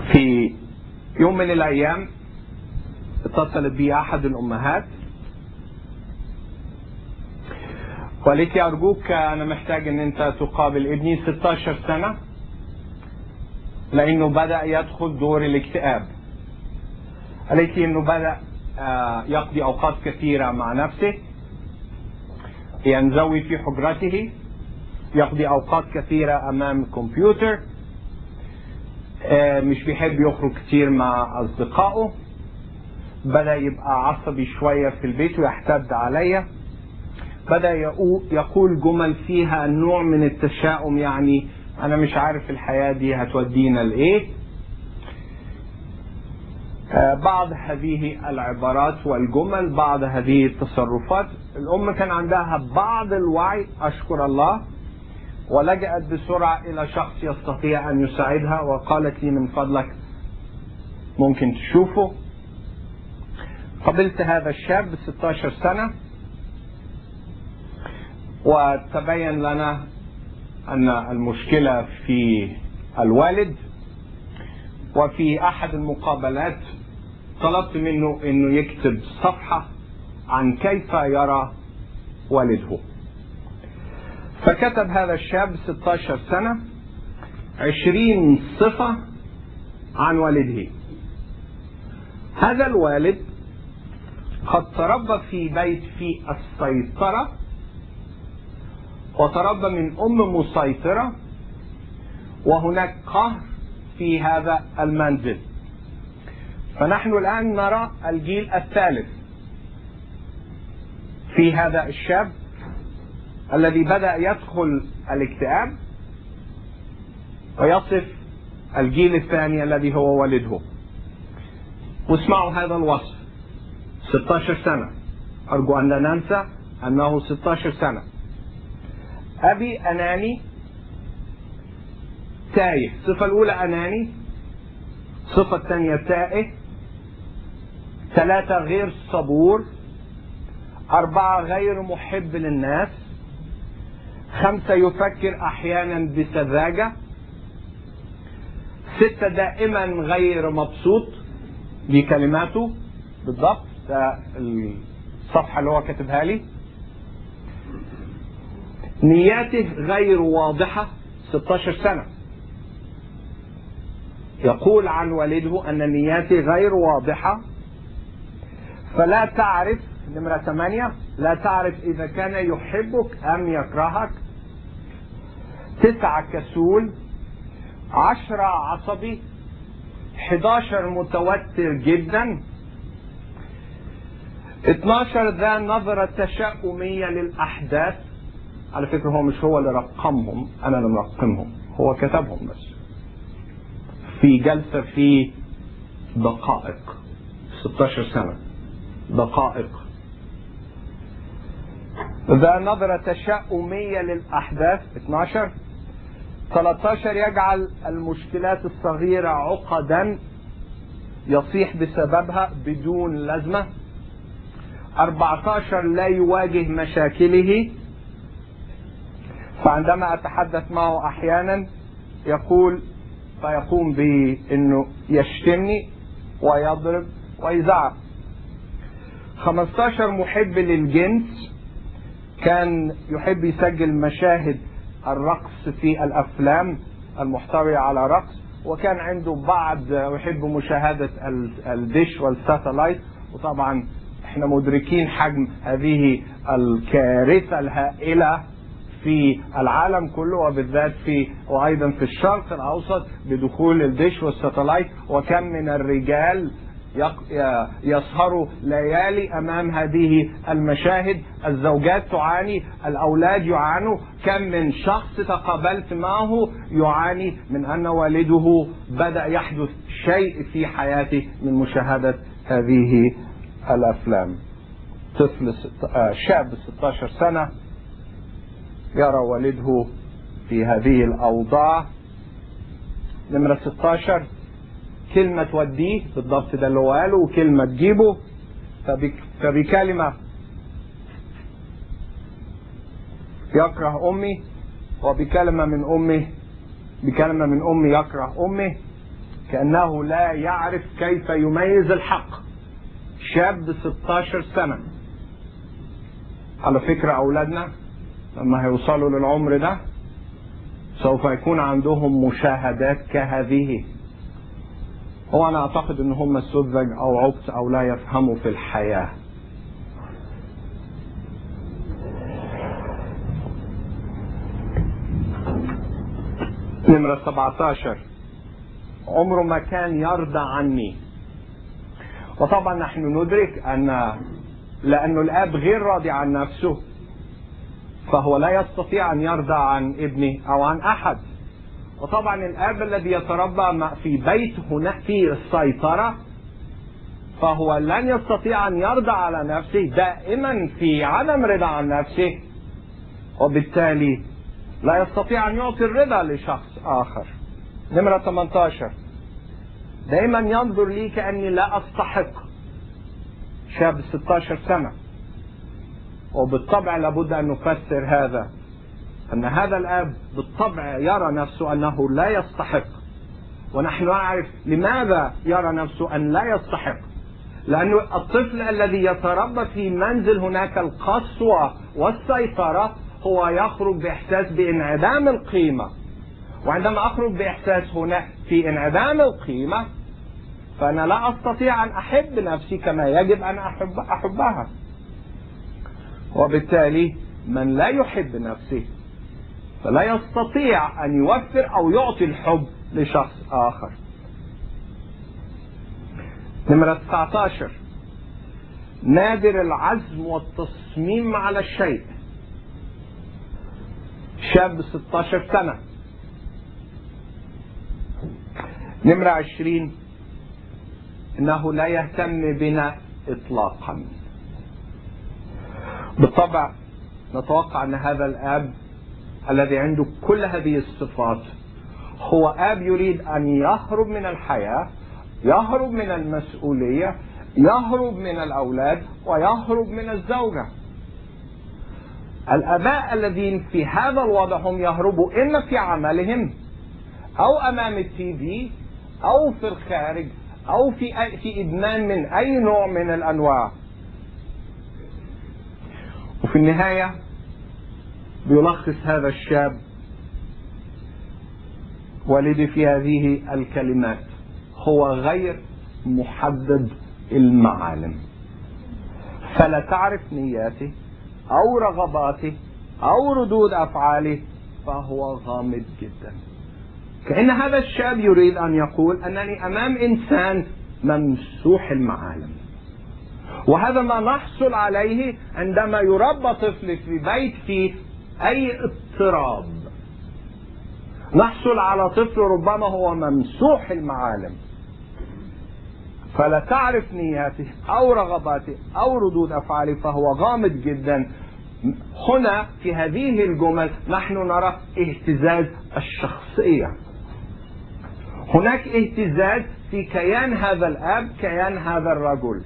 في يوم من الأيام اتصلت بي أحد الأمهات وقالت لي أرجوك أنا محتاج أن أنت تقابل ابني 16 سنة لأنه بدأ يدخل دور الاكتئاب. قالت لي أنه بدأ يقضي أوقات كثيرة مع نفسه، ينزوي في حجرته، يقضي أوقات كثيرة أمام الكمبيوتر، مش بيحب يخرج كتير مع أصدقائه، بدأ يبقى عصبي شوية في البيت ويحتد عليا، بدأ يقول جمل فيها نوع من التشاؤم، يعني أنا مش عارف الحياة دي هتودينا لإيه. بعض هذه العبارات والجمل، بعض هذه التصرفات، الأم كان عندها بعض الوعي أشكر الله، ولجأت بسرعة إلى شخص يستطيع أن يساعدها وقالت لي من فضلك ممكن تشوفه. قابلت هذا الشاب 16 سنة وتبين لنا أن المشكلة في الوالد. وفي أحد المقابلات طلبت منه أنه يكتب صفحة عن كيف يرى والده، فكتب هذا الشاب 16 سنة 20 صفة عن والده. هذا الوالد قد تربى في بيت فيه السيطرة، وتربى من أم مسيطرة، وهناك قهر في هذا المنزل. فنحن الآن نرى الجيل الثالث في هذا الشاب الذي بدأ يدخل الاكتئاب، ويصف الجيل الثاني الذي هو والده. واسمعوا هذا الوصف: 16 سنة، أرجو أن لا ننسى أنه 16 سنة. أبي أناني تايه. الصفة الأولى أناني، الصفة الثانية تائه، 3 غير صبور، 4 غير محب للناس، 5 يفكر أحيانا بسذاجة، 6 دائما غير مبسوط. دي كلماته بالضبط، ده الصفحة اللي هو كاتبها لي. نياته غير واضحة. 16 سنة يقول عن والده أن نياته غير واضحة، فلا تعرف. نمرة 8 لا تعرف إذا كان يحبك أم يكرهك. 9 كسول، 10 عصبي، 11 متوتر جدا، 12 ذا نظرة تشاؤمية للأحداث. على فكرة هو مش هو اللي رقمهم، أنا اللي مرقمهم، هو كتبهم بس في جلسة في دقائق. 16 سنة دقائق. ذا نظرة تشاؤمية للأحداث 12. 13 يجعل المشكلات الصغيرة عقدا يصيح بسببها بدون لازمة. 14 لا يواجه مشاكله، فعندما أتحدث معه أحيانا فيقوم بأنه يشتمني ويضرب ويزعق. 15 محب للجنس، كان يحب يسجل مشاهد الرقص في الأفلام المحتوية على رقص، وكان عنده بعض يحب مشاهدة الدش والساتلايت. وطبعا احنا مدركين حجم هذه الكارثة الهائلة في العالم كله، وبالذات وأيضا في الشرق الأوسط بدخول الدش والساتلايت. وكم من الرجال يسهروا ليالي أمام هذه المشاهد. الزوجات تعاني، الأولاد يعانوا. كم من شخص تقابلت معه يعاني من أن والده بدأ يحدث شيء في حياته من مشاهدة هذه الأفلام. طفل شاب 16 سنة يرى والده في هذه الأوضاع. نمرة 16 كلمة توديه بالضبط، ده اللي هو قاله، وكلمة تجيبه. فبكلمة يكره أمي، وبكلمة من أمي يكره أمي. كأنه لا يعرف كيف يميز الحق. شاب 16 سنة. على فكرة أولادنا لما هيوصلوا للعمر ده سوف يكون عندهم مشاهدات كهذه. هو أنا أعتقد أن هم سذج أو عبط أو لا يفهموا في الحياة. نمرة 17. عمره ما كان يرضى عني. وطبعا نحن ندرك لأن الآب غير راضي عن نفسه فهو لا يستطيع أن يرضى عن ابنه أو عن أحد. وطبعا الآب الذي يتربى في بيت هناك فيه السيطرة فهو لن يستطيع أن يرضى على نفسه، دائما في عدم رضا عن نفسه، وبالتالي لا يستطيع أن يعطي الرضا لشخص آخر. نمرة 18. دائما ينظر لي كأني لا أستحق. شاب 16 سنة. وبالطبع لابد أن نفسر هذا، أن هذا الأب بالطبع يرى نفسه أنه لا يستحق. ونحن نعرف لماذا يرى نفسه أن لا يستحق. لأن الطفل الذي يتربى في منزل هناك القسوة والسيطرة هو يخرج بإحساس بانعدام القيمة. وعندما أخرج بإحساس هنا في انعدام القيمة فأنا لا أستطيع أن أحب نفسي كما يجب أن أحبها. وبالتالي من لا يحب نفسه فلا يستطيع أن يوفر أو يعطي الحب لشخص آخر. نمرة 19. نادر العزم والتصميم على الشيء. شاب 16 سنة. نمرة 20. إنه لا يهتم بنا إطلاقا. بالطبع نتوقع أن هذا الآب الذي عنده كل هذه الصفات هو آب يريد أن يهرب من الحياة، يهرب من المسؤولية، يهرب من الأولاد، ويهرب من الزوجة. الآباء الذين في هذا الوضع هم يهربوا إما في عملهم أو أمام التي في أو في الخارج أو في إدمان من أي نوع من الأنواع. وفي النهاية بيلخص هذا الشاب والدي في هذه الكلمات: هو غير محدد المعالم، فلا تعرف نياته أو رغباته أو ردود أفعاله، فهو غامض جدا. كأن هذا الشاب يريد أن يقول أنني أمام إنسان ممسوح المعالم. وهذا ما نحصل عليه عندما يربى طفل في بيت فيه أي اضطراب. نحصل على طفل ربما هو ممسوح المعالم، فلا تعرف نياته أو رغباته أو ردود أفعاله، فهو غامض جدا. هنا في هذه الجمل نحن نرى اهتزاز الشخصية. هناك اهتزاز في كيان هذا الأب، كيان هذا الرجل.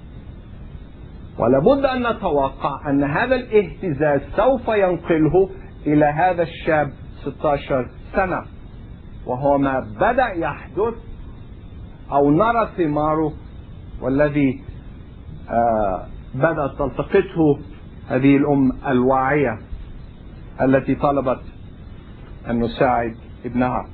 ولابد أن نتوقع أن هذا الاهتزاز سوف ينقله إلى هذا الشاب 16 سنة، وهو ما بدأ يحدث أو نرى ثماره، والذي بدأت تلتقطه هذه الأم الواعية التي طلبت أن نساعد ابنها.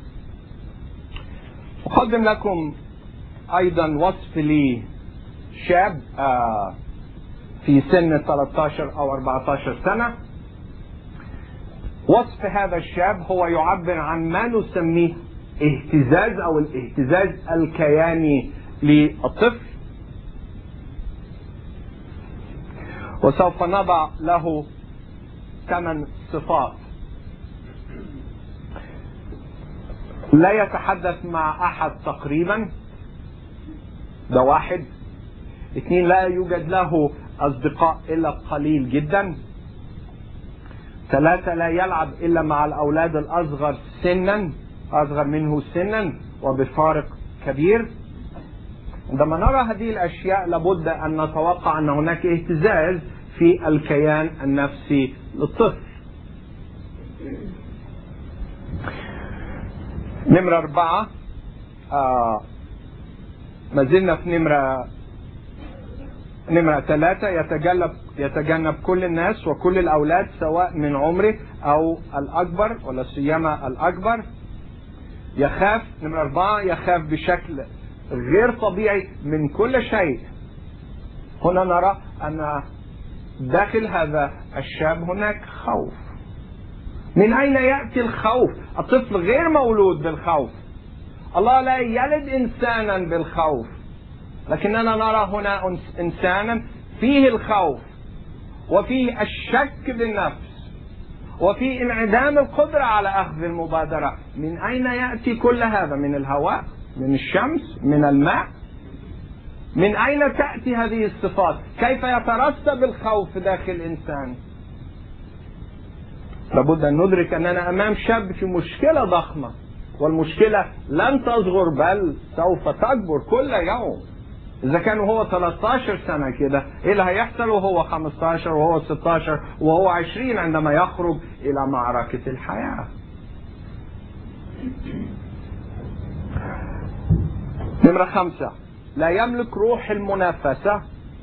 أقدم لكم أيضا وصف لي شاب في سن 13 أو 14 سنة. وصف هذا الشاب هو يعبر عن ما نسميه اهتزاز أو الاهتزاز الكياني للطفل، وسوف نضع له 8 صفات. لا يتحدث مع أحد تقريبا، ده 1. 2. لا يوجد له أصدقاء إلا قليل جدا. 3. لا يلعب إلا مع الأولاد الأصغر سنا، أصغر منه سنا وبفارق كبير. عندما نرى هذه الأشياء لابد أن نتوقع أن هناك اهتزاز في الكيان النفسي للطفل. نمرة 4. ما زلنا في نمرة 3. يتجنب كل الناس وكل الأولاد سواء من عمره أو الأكبر ولا سيما الأكبر. يخاف. نمرة 4 يخاف بشكل غير طبيعي من كل شيء. هنا نرى أن داخل هذا الشاب هناك خوف. من أين يأتي الخوف؟ الطفل غير مولود بالخوف. الله لا يلد إنسانا بالخوف، لكننا نرى هنا إنسانا فيه الخوف وفيه الشك بالنفس وفيه انعدام القدرة على أخذ المبادرة. من أين يأتي كل هذا؟ من الهواء؟ من الشمس؟ من الماء؟ من أين تأتي هذه الصفات؟ كيف يترسب الخوف داخل الإنسان؟ لابد أن ندرك أننا أمام شاب في مشكلة ضخمة، والمشكلة لن تصغر بل سوف تكبر كل يوم. إذا كان هو 13 سنة كده، إيه اللي هيحصل وهو 15 وهو 16 وهو 20 عندما يخرج إلى معركة الحياة؟ نمرة 5 لا يملك روح المنافسة،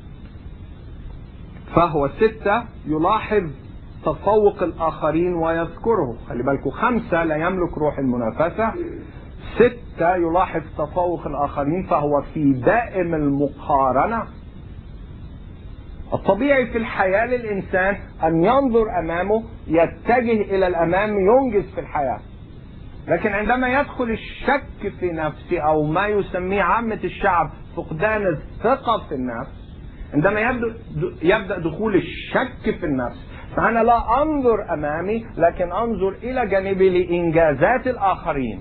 فهو 6 يلاحظ تفوق الآخرين ويذكره. خلي بالكم، 5 لا يملك روح المنافسة، 6 يلاحظ تفوق الآخرين، فهو في دائم المقارنة. الطبيعي في الحياة للإنسان أن ينظر أمامه، يتجه إلى الأمام، ينجز في الحياة. لكن عندما يدخل الشك في نفسه أو ما يسميه عامة الشعب فقدان الثقة في النفس، عندما يبدأ دخول الشك في النفس، فأنا لا أنظر أمامي لكن أنظر إلى جانبي لإنجازات الآخرين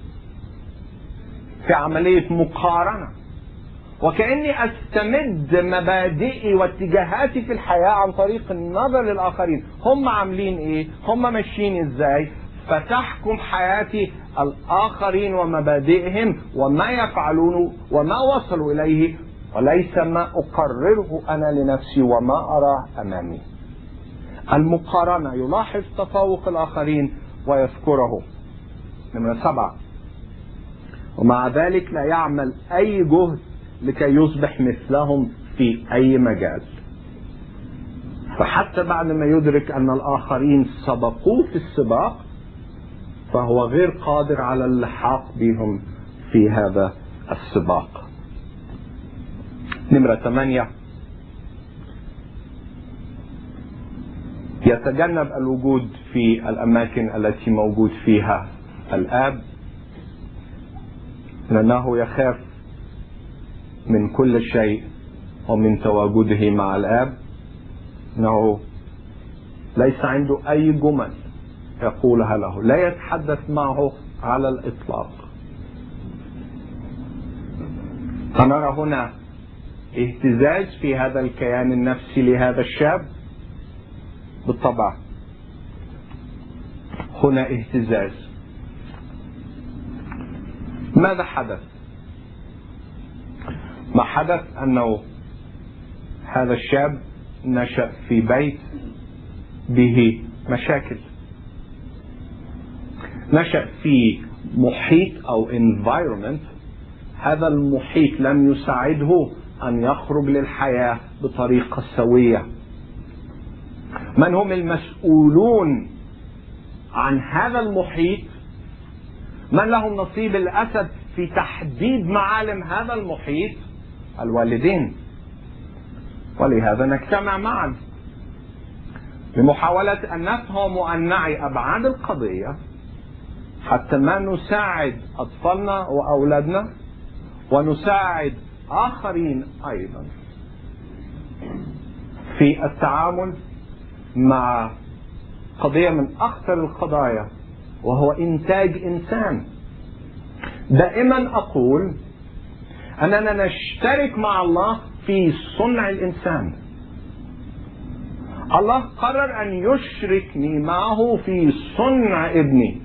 في عملية مقارنة، وكأني أستمد مبادئي واتجاهاتي في الحياة عن طريق النظر للآخرين. هم عاملين إيه؟ هم ماشيين إزاي؟ فتحكم حياتي الآخرين ومبادئهم وما يفعلون وما وصلوا إليه، وليس ما أقرره أنا لنفسي وما أراه أمامي. المقارنة، يلاحظ تفوق الآخرين ويذكره. نمرة 7 ومع ذلك لا يعمل أي جهد لكي يصبح مثلهم في أي مجال. فحتى بعد ما يدرك أن الآخرين سبقوه في السباق، فهو غير قادر على اللحاق بهم في هذا السباق. نمرة 8 يتجنب الوجود في الأماكن التي موجود فيها الآب، لأنه يخاف من كل شيء ومن تواجده مع الآب. أنه ليس عنده أي جمل يقولها له، لا يتحدث معه على الإطلاق. فنرى هنا اهتزاز في هذا الكيان النفسي لهذا الشاب. بالطبع هنا اهتزاز. ماذا حدث؟ ما حدث أنه هذا الشاب نشأ في بيت به مشاكل، نشأ في محيط أو environment، هذا المحيط لم يساعده أن يخرج للحياة بطريقة سوية. من هم المسؤولون عن هذا المحيط؟ من لهم نصيب الأسد في تحديد معالم هذا المحيط؟ الوالدين. ولهذا نجتمع معا لمحاولة أن نفهم وأن نعي أبعاد القضية، حتى ما نساعد أطفالنا وأولادنا ونساعد آخرين أيضا في التعامل مع قضية من أخطر القضايا، وهو إنتاج إنسان. دائما أقول أننا نشترك مع الله في صنع الإنسان. الله قرر أن يشركني معه في صنع ابني.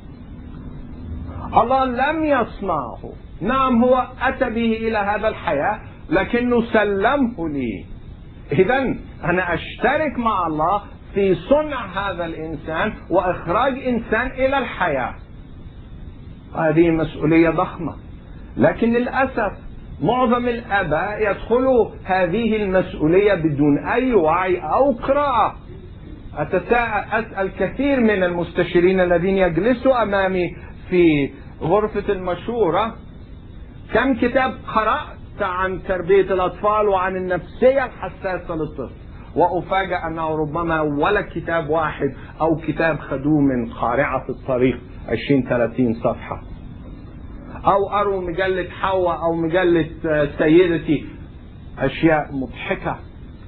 الله لم يصنعه، نعم هو أتى به إلى هذا الحياة لكنه سلمه لي. إذن أنا أشترك مع الله في صنع هذا الإنسان وإخراج إنسان إلى الحياة. هذه مسؤولية ضخمة. لكن للأسف معظم الآباء يدخلوا هذه المسؤولية بدون أي وعي أو قراءة. أسأل كثير من المستشيرين الذين يجلسوا أمامي في غرفة المشورة كم كتاب قرأت عن تربية الأطفال وعن النفسية الحساسة للطفل، وأفاجأ أنه ربما ولا كتاب واحد أو كتاب خدوه من قارعة الطريق 20-30 صفحة، أو أروا مجلة حواء أو مجلة سيدتي، أشياء مضحكة.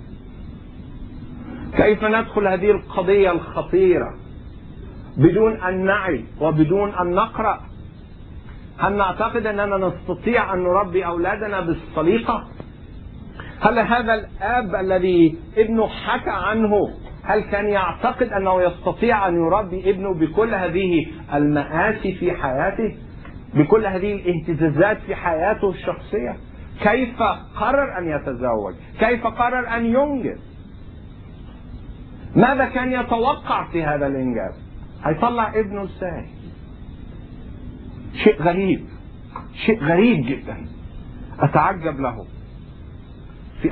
كيف ندخل هذه القضية الخطيرة بدون أن نعي وبدون أن نقرأ؟ هل نعتقد أننا نستطيع أن نربي أولادنا بالسليقة؟ هل هذا الآب الذي ابنه حكى عنه هل كان يعتقد أنه يستطيع أن يربي ابنه بكل هذه المآسي في حياته، بكل هذه الاهتزازات في حياته الشخصية؟ كيف قرر أن يتزوج؟ كيف قرر أن ينجب؟ ماذا كان يتوقع في هذا الإنجاب؟ هيطلع ابنه ازاي؟ شيء غريب، شيء غريب جدا أتعجب له. في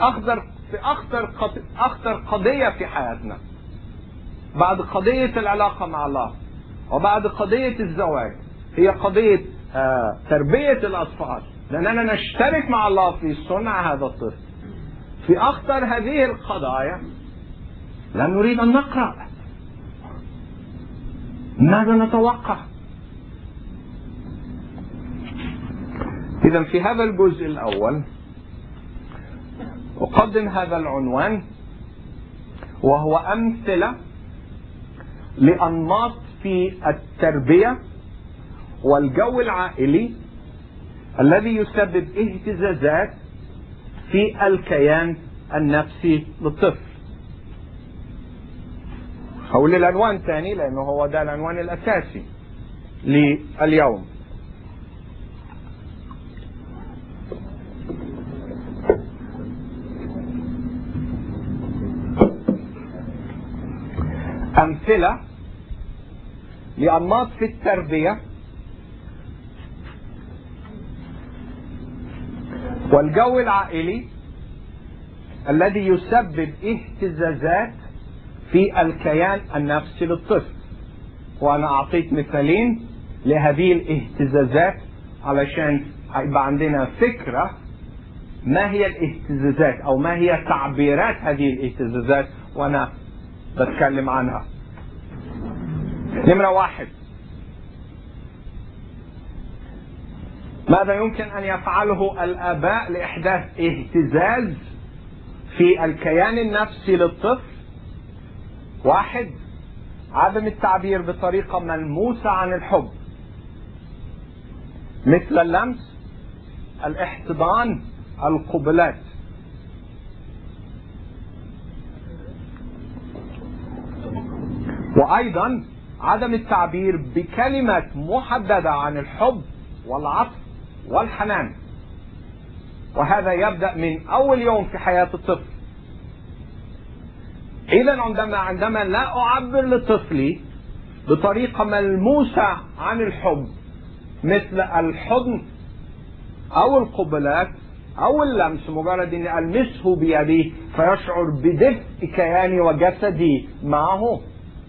أخطر قضية في حياتنا بعد قضية العلاقة مع الله وبعد قضية الزواج هي قضية تربية الأطفال، لأننا نشترك مع الله في صنع هذا الطفل. في أخطر هذه القضايا لا نريد أن نقرأ. ماذا نتوقع؟ إذا في هذا الجزء الأول أقدم هذا العنوان، وهو أمثلة لأنماط في التربية والجو العائلي الذي يسبب اهتزازات في الكيان النفسي للطفل. هقول العنوان ثاني لأنه هو ده العنوان الأساسي لليوم. أمثلة لأنماط في التربية والجو العائلي الذي يسبب اهتزازات في الكيان النفسي للطفل. وأنا أعطيت مثالين لهذه الاهتزازات علشان يبقى عندنا فكرة ما هي الاهتزازات أو ما هي تعبيرات هذه الاهتزازات وأنا بتكلم عنها. نمرة 1، ماذا يمكن أن يفعله الآباء لإحداث اهتزاز في الكيان النفسي للطفل؟ 1، عدم التعبير بطريقة ملموسة عن الحب، مثل اللمس، الاحتضان، القبلات. وأيضا عدم التعبير بكلمات محددة عن الحب والعطف والحنان، وهذا يبدأ من أول يوم في حياة الطفل. إذا عندما لا أعبر لطفلي بطريقة ملموسة عن الحب مثل الحضن أو القبلات أو اللمس، مجرد أني ألمسه بيدي فيشعر بدفء كياني وجسدي معه.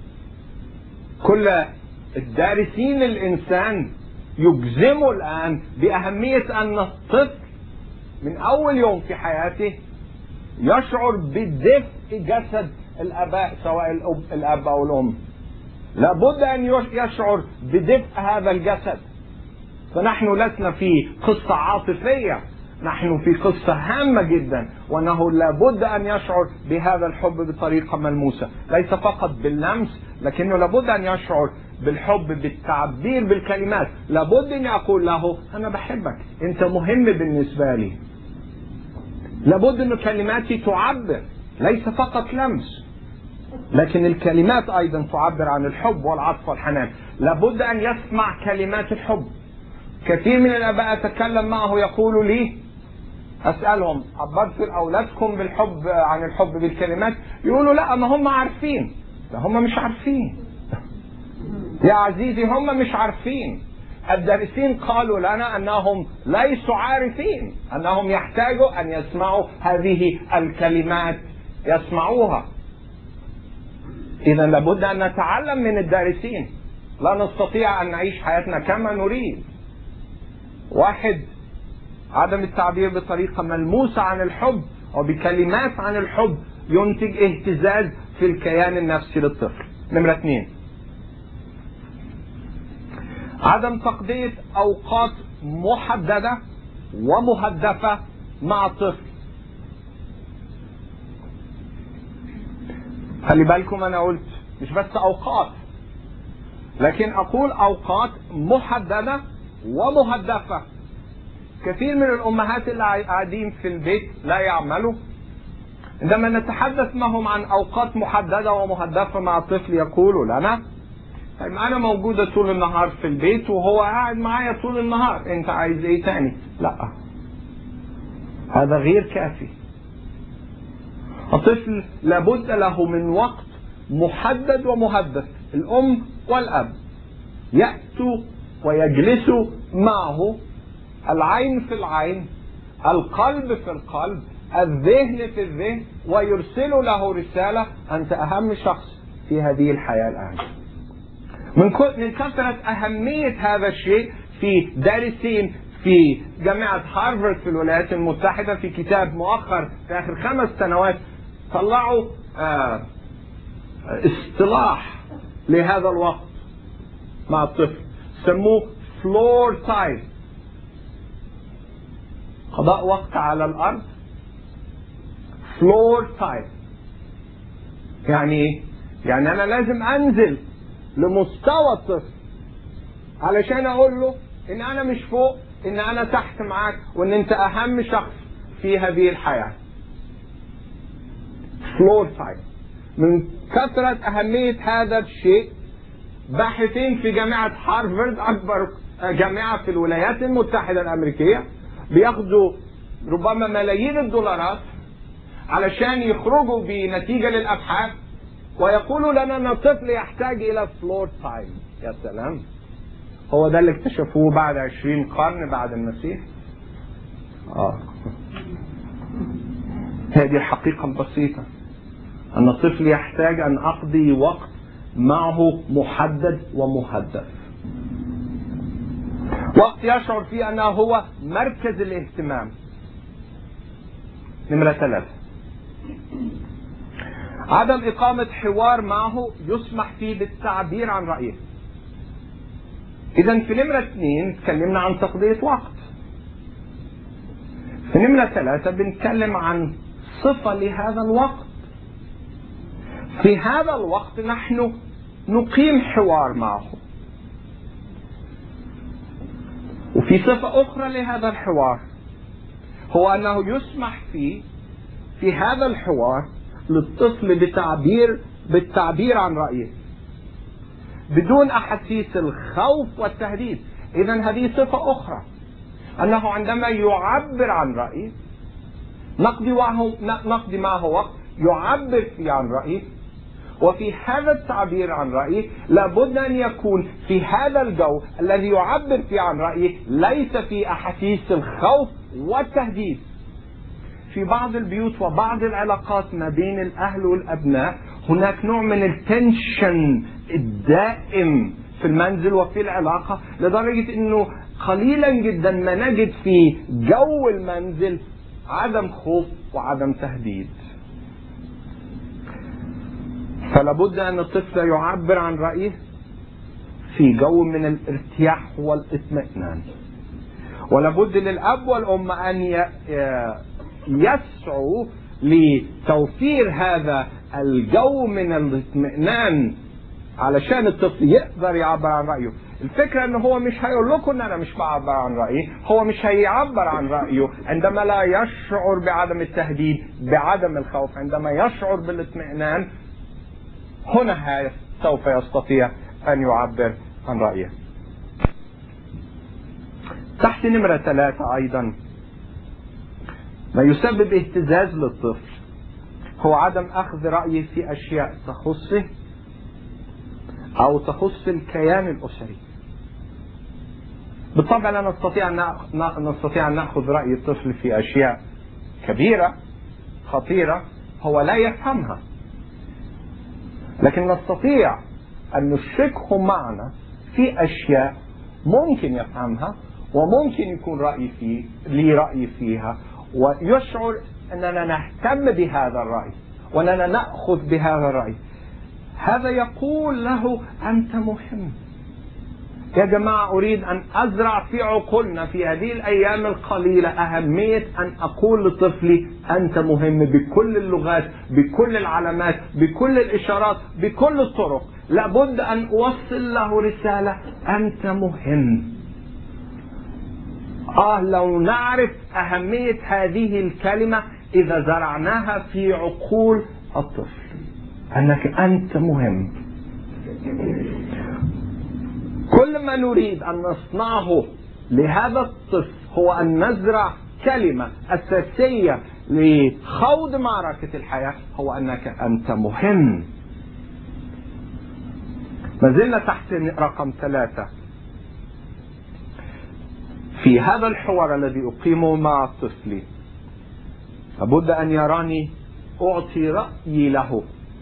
كل الدارسين الإنسان يجزموا الآن بأهمية أن الطفل من أول يوم في حياته يشعر بدفء جسد الآباء، سواء الأب أو الأم. لابد أن يشعر بدفء هذا الجسد. فنحن لسنا في قصة عاطفية، نحن في قصة هامة جدا، وأنه لابد أن يشعر بهذا الحب بطريقة ملموسة، ليس فقط باللمس، لكنه لابد أن يشعر بالحب بالتعبير بالكلمات. لابد أن أقول له أنا بحبك، أنت مهم بالنسبة لي. لابد أن كلماتي تعبر، ليس فقط لمس، لكن الكلمات أيضا تعبر عن الحب والعطف والحنان. لابد أن يسمع كلمات الحب. كثير من الآباء أتكلم معه يقولوا لي، أسألهم عبرت أولادكم بالحب عن الحب بالكلمات؟ يقولوا لا، ما هم عارفين. لا، هم مش عارفين يا عزيزي، هم مش عارفين. الدارسين قالوا لنا أنهم ليسوا عارفين، أنهم يحتاجوا أن يسمعوا هذه الكلمات يسمعوها. إذا لابد أن نتعلم من الدارسين، لا نستطيع أن نعيش حياتنا كما نريد. واحد، عدم التعبير بطريقة ملموسة عن الحب أو بكلمات عن الحب ينتج اهتزاز في الكيان النفسي للطفل. نمرة 2، عدم تقضية أوقات محددة ومهدفة مع الطفل. خلي بالكم أنا قلت مش بس أوقات، لكن أقول أوقات محددة ومهدفة. كثير من الأمهات اللي قاعدين في البيت لا يعملوا. عندما نتحدث معهم عن أوقات محددة ومهدفة مع الطفل يقولوا لنا طيب أنا موجودة طول النهار في البيت وهو قاعد معايا طول النهار، أنت عايز إيه تاني؟ لا، هذا غير كافي. الطفل لابد له من وقت محدد ومهدف. الأم والأب يأتوا ويجلسوا معه، العين في العين، القلب في القلب، الذهن في الذهن، ويرسلوا له رسالة: أنت أهم شخص في هذه الحياة الآن. من كثرة أهمية هذا الشيء، في دارسين في جامعة هارفارد في الولايات المتحدة في كتاب مؤخر في آخر 5 سنوات طلعوا اصطلاح لهذا الوقت مع الطفل، سموه فلور تايم، قضاء وقت على الأرض. فلور تايم يعني ايه؟ يعني أنا لازم أنزل لمستوى الطفل علشان أقول له إن أنا مش فوق، إن أنا تحت معاك، وإن أنت أهم شخص في هذه الحياة. فلور تايم. من كثرة أهمية هذا الشيء، باحثين في جامعة هارفارد، أكبر جامعة في الولايات المتحدة الأمريكية، بياخدوا ربما ملايين الدولارات علشان يخرجوا بنتيجة للأبحاث ويقولوا لنا أن الطفل يحتاج إلى فلور تايم. يا سلام، هو ده اللي اكتشفوه بعد 20 قرن بعد المسيح. هذه الحقيقة البسيطة، أن الطفل يحتاج أن أقضي وقت معه محدد ومهدف، وقت يشعر فيه أنه هو مركز الاهتمام. نمرة 3، عدم إقامة حوار معه يسمح فيه بالتعبير عن رأيه. إذن في نمرة 2 تكلمنا عن تقضية وقت. في نمرة 3 بنتكلم عن صفة لهذا الوقت. في هذا الوقت نحن نقيم حوار معه. وفي صفة أخرى لهذا الحوار، هو أنه يسمح في هذا الحوار للطفل بالتعبير عن رأيه بدون أحاسيس الخوف والتهديد. إذن هذه صفة أخرى، أنه عندما يعبر عن رأيه نقضي معه وقت يعبر فيه عن رأيه. وفي هذا التعبير عن رأيه لابد أن يكون في هذا الجو الذي يعبر فيه عن رأيه ليس في أحاسيس الخوف والتهديد. في بعض البيوت وبعض العلاقات ما بين الأهل والأبناء هناك نوع من التنشن الدائم في المنزل وفي العلاقة، لدرجة أنه قليلا جدا ما نجد في جو المنزل عدم خوف وعدم تهديد. فلابد أن الطفل يعبر عن رأيه في جو من الارتياح والاطمئنان. ولابد للأب والأم أن يسعوا لتوفير هذا الجو من الاطمئنان علشان الطفل يقدر يعبر عن رأيه. الفكرة أنه هو مش هيقول لكم أن أنا مش بعبر عن رأيي، هو مش هيعبر عن رأيه عندما لا يشعر بعدم التهديد، بعدم الخوف. عندما يشعر بالاطمئنان هنا سوف يستطيع أن يعبر عن رأيه. تحت نمرة 3 أيضا ما يسبب اهتزاز للطفل هو عدم أخذ رأيه في أشياء تخصه أو تخص الكيان الأسري. بالطبع لا نستطيع أن نأخذ رأي الطفل في أشياء كبيرة خطيرة هو لا يفهمها، لكن نستطيع أن نشركه معنا في أشياء ممكن يفهمها وممكن يكون لي رأي فيها، ويشعر أننا نهتم بهذا الرأي وأننا نأخذ بهذا الرأي. هذا يقول له أنت مهم. يا جماعة، أريد أن أزرع في عقولنا في هذه الأيام القليلة أهمية أن أقول لطفلي أنت مهم، بكل اللغات، بكل العلامات، بكل الإشارات، بكل الطرق. لابد أن أوصل له رسالة أنت مهم. لو نعرف أهمية هذه الكلمة إذا زرعناها في عقول الطفل، أنك أنت مهم. كل ما نريد أن نصنعه لهذا الطفل هو أن نزرع كلمة أساسية لخوض معركة الحياة، هو أنك أنت مهم. ما زلنا تحت رقم 3 في هذا الحوار الذي أقيمه مع الطفل. لابد أن يراني أعطي رأيي له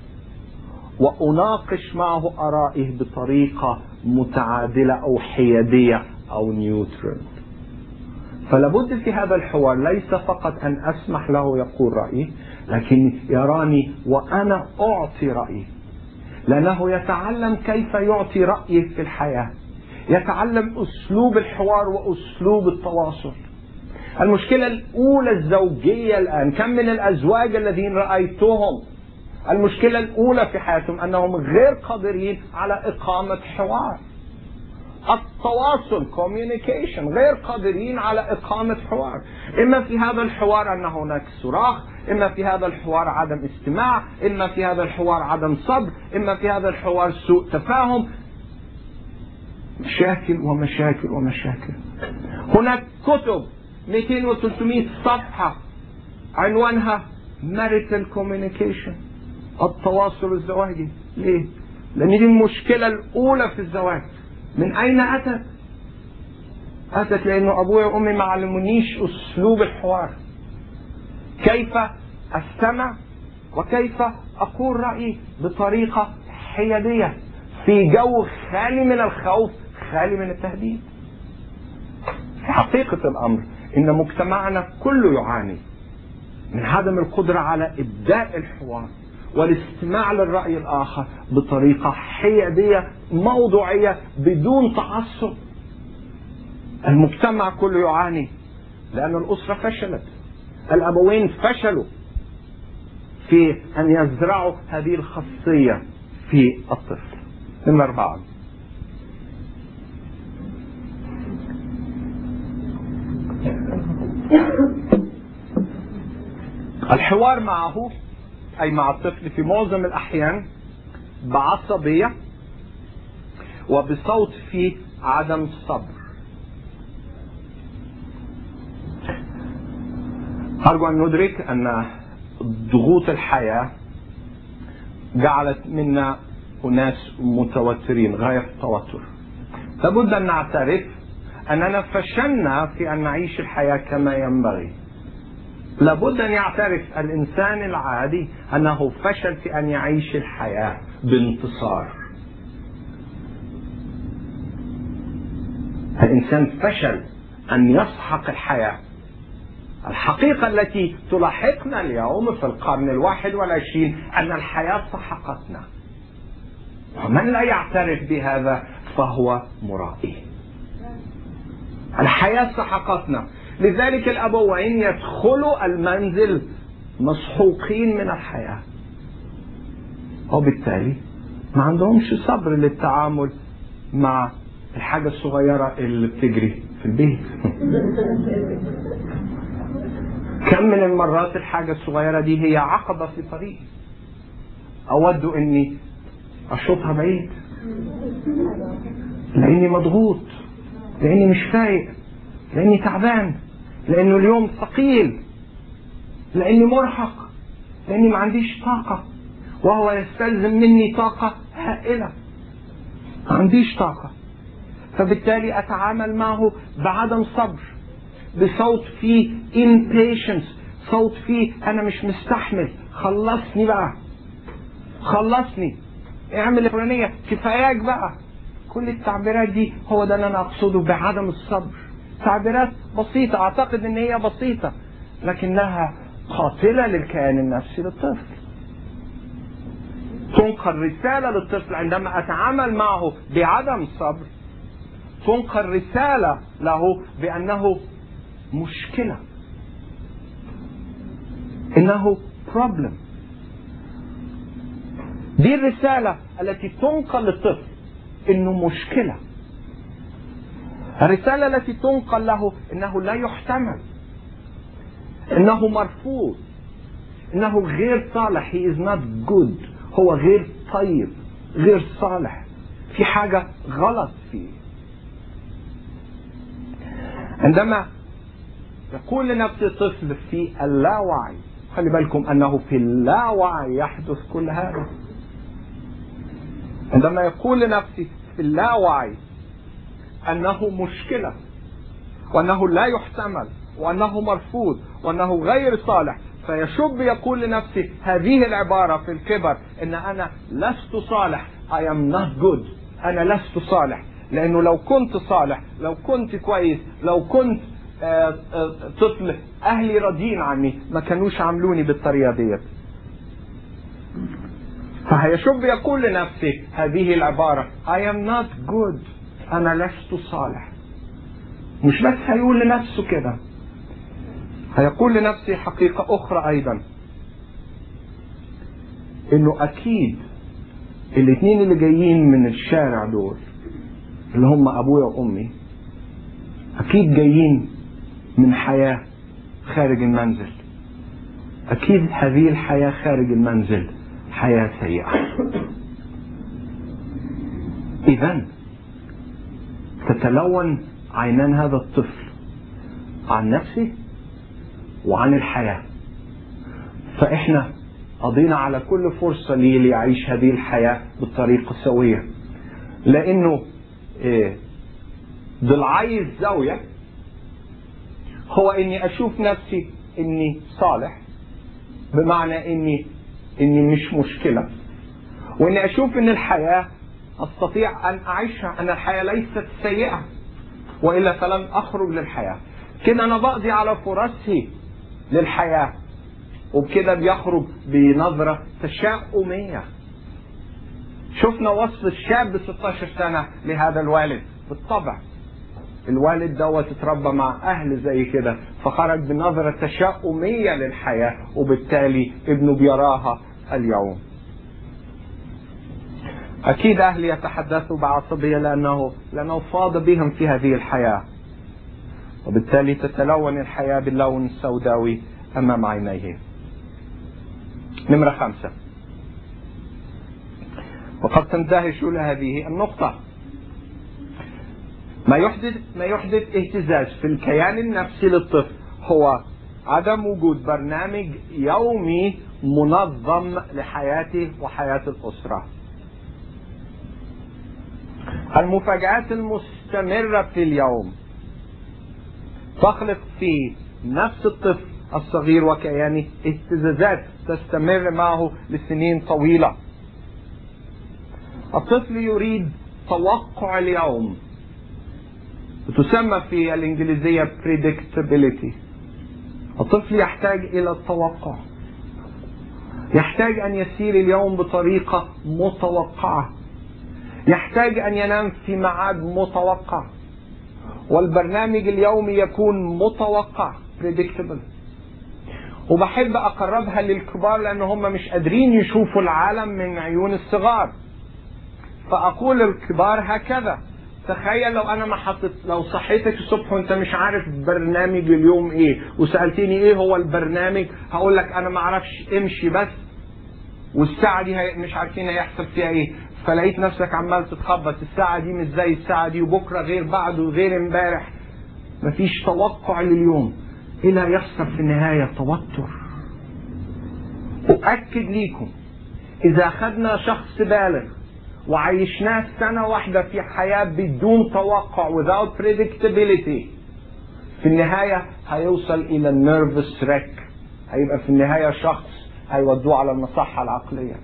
وأناقش معه آرائه بطريقة متعادلة أو حيادية أو نيوترال. فلابد في هذا الحوار ليس فقط أن أسمح له يقول رأيه، لكن يراني وأنا أعطي رأيي، لأنه يتعلم كيف يعطي رأيه في الحياة، يتعلم أسلوب الحوار وأسلوب التواصل. المشكلة الأولى الزوجية الآن، كم من الأزواج الذين رأيتهم المشكلة الأولى في حياتهم أنهم غير قادرين على إقامة حوار. التواصل communication، غير قادرين على إقامة حوار. إما في هذا الحوار أن هناك صراخ، إما في هذا الحوار عدم استماع، إما في هذا الحوار عدم صبر، إما في هذا الحوار سوء تفاهم. مشاكل ومشاكل ومشاكل. هناك كتب 200 و 300 صفحة عنوانها marital communication، التواصل الزواجي. ليه؟ لأن دي المشكلة الأولى في الزواج. من أين أتت؟ أتت لأنه أبوي وأمي ما علمونيش أسلوب الحوار، كيف أستمع وكيف أقول رأيي بطريقة حيادية في جو خالي من الخوف، خالي من التهديد. في حقيقة الأمر إن مجتمعنا كله يعاني من عدم القدرة على إبداء الحوار والاستماع للرأي الآخر بطريقة حيادية موضوعية بدون تعصب. المجتمع كله يعاني لأن الأسرة فشلت، الأبوين فشلوا في أن يزرعوا هذه الخاصية في الطفل. نمرة 4، الحوار معه أي مع الطفل في معظم الأحيان بعصبية وبصوت فيه عدم صبر. أرجو أن ندرك أن ضغوط الحياة جعلت منا أناس متوترين غاية التوتر. لابد أن نعترف أننا فشلنا في أن نعيش الحياة كما ينبغي. لابد أن يعترف الإنسان العادي أنه فشل في أن يعيش الحياة بانتصار. الإنسان فشل أن يسحق الحياة. الحقيقة التي تلاحقنا اليوم في القرن 21 أن الحياة سحقتنا، ومن لا يعترف بهذا فهو مرائي. الحياة سحقتنا، لذلك الأبوين يدخلوا المنزل مسحوقين من الحياة، وبالتالي ما عندهمش صبر للتعامل مع الحاجة الصغيرة اللي بتجري في البيت. كم من المرات الحاجة الصغيرة دي هي عقبة في طريقي، أود أني أشوطها بعيد لأني مضغوط، لأني مش فايق، لأني تعبان، لأنه اليوم ثقيل، لأني مرهق، لأني ما عنديش طاقة، وهو يستلزم مني طاقة هائلة. ما عنديش طاقة. فبالتالي أتعامل معه بعدم صبر، بصوت فيه impatience، صوت فيه أنا مش مستحمل، خلصني بقى، خلصني، اعمل الفلانية، كفاياك بقى. كل التعبيرات دي هو ده اللي أنا أقصده بعدم الصبر. تعبيرات بسيطة، أعتقد إن هي بسيطة، لكنها قاتلة للكيان النفسي للطفل. تنقل رسالة للطفل عندما أتعامل معه بعدم صبر، تنقل رسالة له بأنه مشكلة، إنه problem. دي الرسالة التي تنقل للطفل، إنه مشكلة. الرسالة التي تنقل له إنه لا يحتمل، إنه مرفوض، إنه غير صالح. he is not good. هو غير طيب، غير صالح، في حاجة غلط فيه. عندما يقول لنفس الطفل في اللاوعي، خلي بالكم أنه في اللاوعي يحدث كل هذا. عندما يقول لنفسي في اللاوعي أنه مشكلة، وأنه لا يحتمل، وأنه مرفوض، وأنه غير صالح، فيشب يقول لنفسي هذه العبارة في الكبر، إن أنا لست صالح. I am not good. أنا لست صالح، لأنه لو كنت صالح، لو كنت كويس، لو كنت طفل أهلي راضيين عني، ما كانوش عملوني بالطريقة ديت. فهيشب يقول لنفسي هذه العبارة I am not good. أنا لست صالح. مش بس هيقول لنفسه كده، هيقول لنفسي حقيقة أخرى أيضا، إنه أكيد الاثنين اللي جايين من الشارع دول اللي هم أبويا وأمي، أكيد جايين من حياة خارج المنزل. أكيد هذه الحياة خارج المنزل حياة سيئة. إذن تتلون عينان هذا الطفل عن نفسه وعن الحياة. فإحنا قضينا على كل فرصة لي ليعيش هذه الحياة بالطريقة السوية، لأنه ضلعي الزاوية هو إني أشوف نفسي إني صالح، بمعنى إني مش مشكلة، وإني أشوف إن الحياة أستطيع أن أعيشها، أن الحياة ليست سيئة، وإلا فلن أخرج للحياة. كده أنا بقضي على فرصي للحياة، وبكده بيخرج بنظرة تشاؤمية. شفنا وصف الشاب 16 سنة لهذا الوالد. بالطبع الوالد دوت اتربى مع أهل زي كده، فخرج بنظرة تشاؤمية للحياة، وبالتالي ابنه بيراها اليوم. أكيد أهلي يتحدثوا بعصبية لأنه فاض بهم في هذه الحياة، وبالتالي تتلون الحياة باللون السوداوي أمام عينيه. نمرة 5، وقد تندهش لهذه النقطة. ما يحدث اهتزاز في الكيان النفسي للطفل هو عدم وجود برنامج يومي منظم لحياته وحياة الأسرة. المفاجآت المستمرة في اليوم تخلق في نفس الطفل الصغير وكيانه اهتزازات تستمر معه لسنين طويلة. الطفل يريد توقع اليوم، تسمى في الإنجليزية predictability. الطفل يحتاج إلى التوقع، يحتاج أن يسير اليوم بطريقة متوقعة، يحتاج أن ينام في ميعاد متوقع، والبرنامج اليومي يكون متوقع predictable. وبحب أقربها للكبار لأن هم مش قادرين يشوفوا العالم من عيون الصغار، فأقول للكبار هكذا: تخيل لو صحيتك الصبح وانت مش عارف برنامج اليوم ايه، وسألتني ايه هو البرنامج، هقول لك انا ما اعرفش، امشي بس، والساعة دي مش عارفين هيحصل فيها ايه. فلقيت نفسك عمال تتخبط، الساعة دي مش زي الساعة دي، وبكرة غير بعده وغير امبارح، مفيش توقع لليوم. ايه اللي هيحصل في النهاية؟ توتر. أؤكد ليكم إذا أخذنا شخص بالغ وعيشناه سنة واحدة في حياة بدون توقع without predictability، في النهاية هيوصل إلى النيرفس ريك، هيبقى في النهاية شخص هيودوه على المصحة العقلية.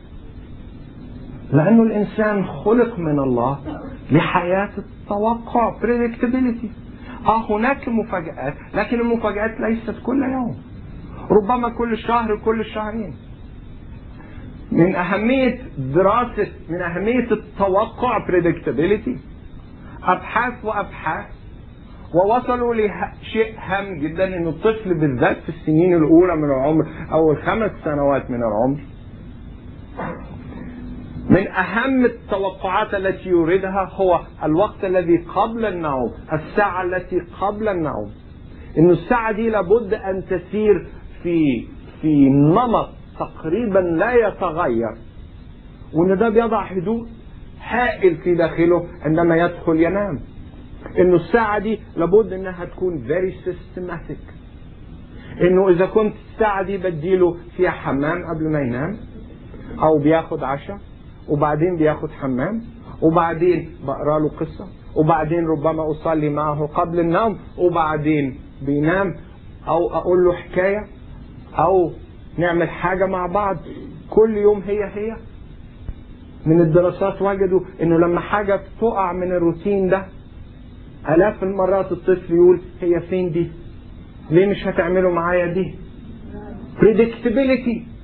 لأنه الإنسان خلق من الله لحياة التوقع predictability. هناك مفاجآت، لكن المفاجآت ليست كل يوم، ربما كل شهر كل شهرين. من أهمية التوقع predictability أبحاث وأبحاث، ووصلوا لشيء هام جدا، إنه الطفل بالذات في السنين الأولى من العمر أو ال5 سنوات من العمر، من أهم التوقعات التي يريدها هو الوقت الذي قبل النوم، الساعة التي قبل النوم. إنه الساعة دي لابد أن تسير في نمط تقريبا لا يتغير، وإن ده بيضع هدوء هائل في داخله عندما يدخل ينام. إنه الساعة دي لابد إنها تكون very systematic. إنه إذا كنت الساعة دي بديله فيها حمام قبل ما ينام، أو بياخد عشاء وبعدين بياخد حمام وبعدين بقرأ له قصة وبعدين ربما أصلي معه قبل النوم وبعدين بينام، أو أقول له حكاية أو نعمل حاجة مع بعض كل يوم هي. من الدراسات وجدوا إنه لما حاجة تقع من الروتين ده آلاف المرات الطفل يقول هي فين دي؟ ليه مش هتعملوا معايا دي؟ predictability.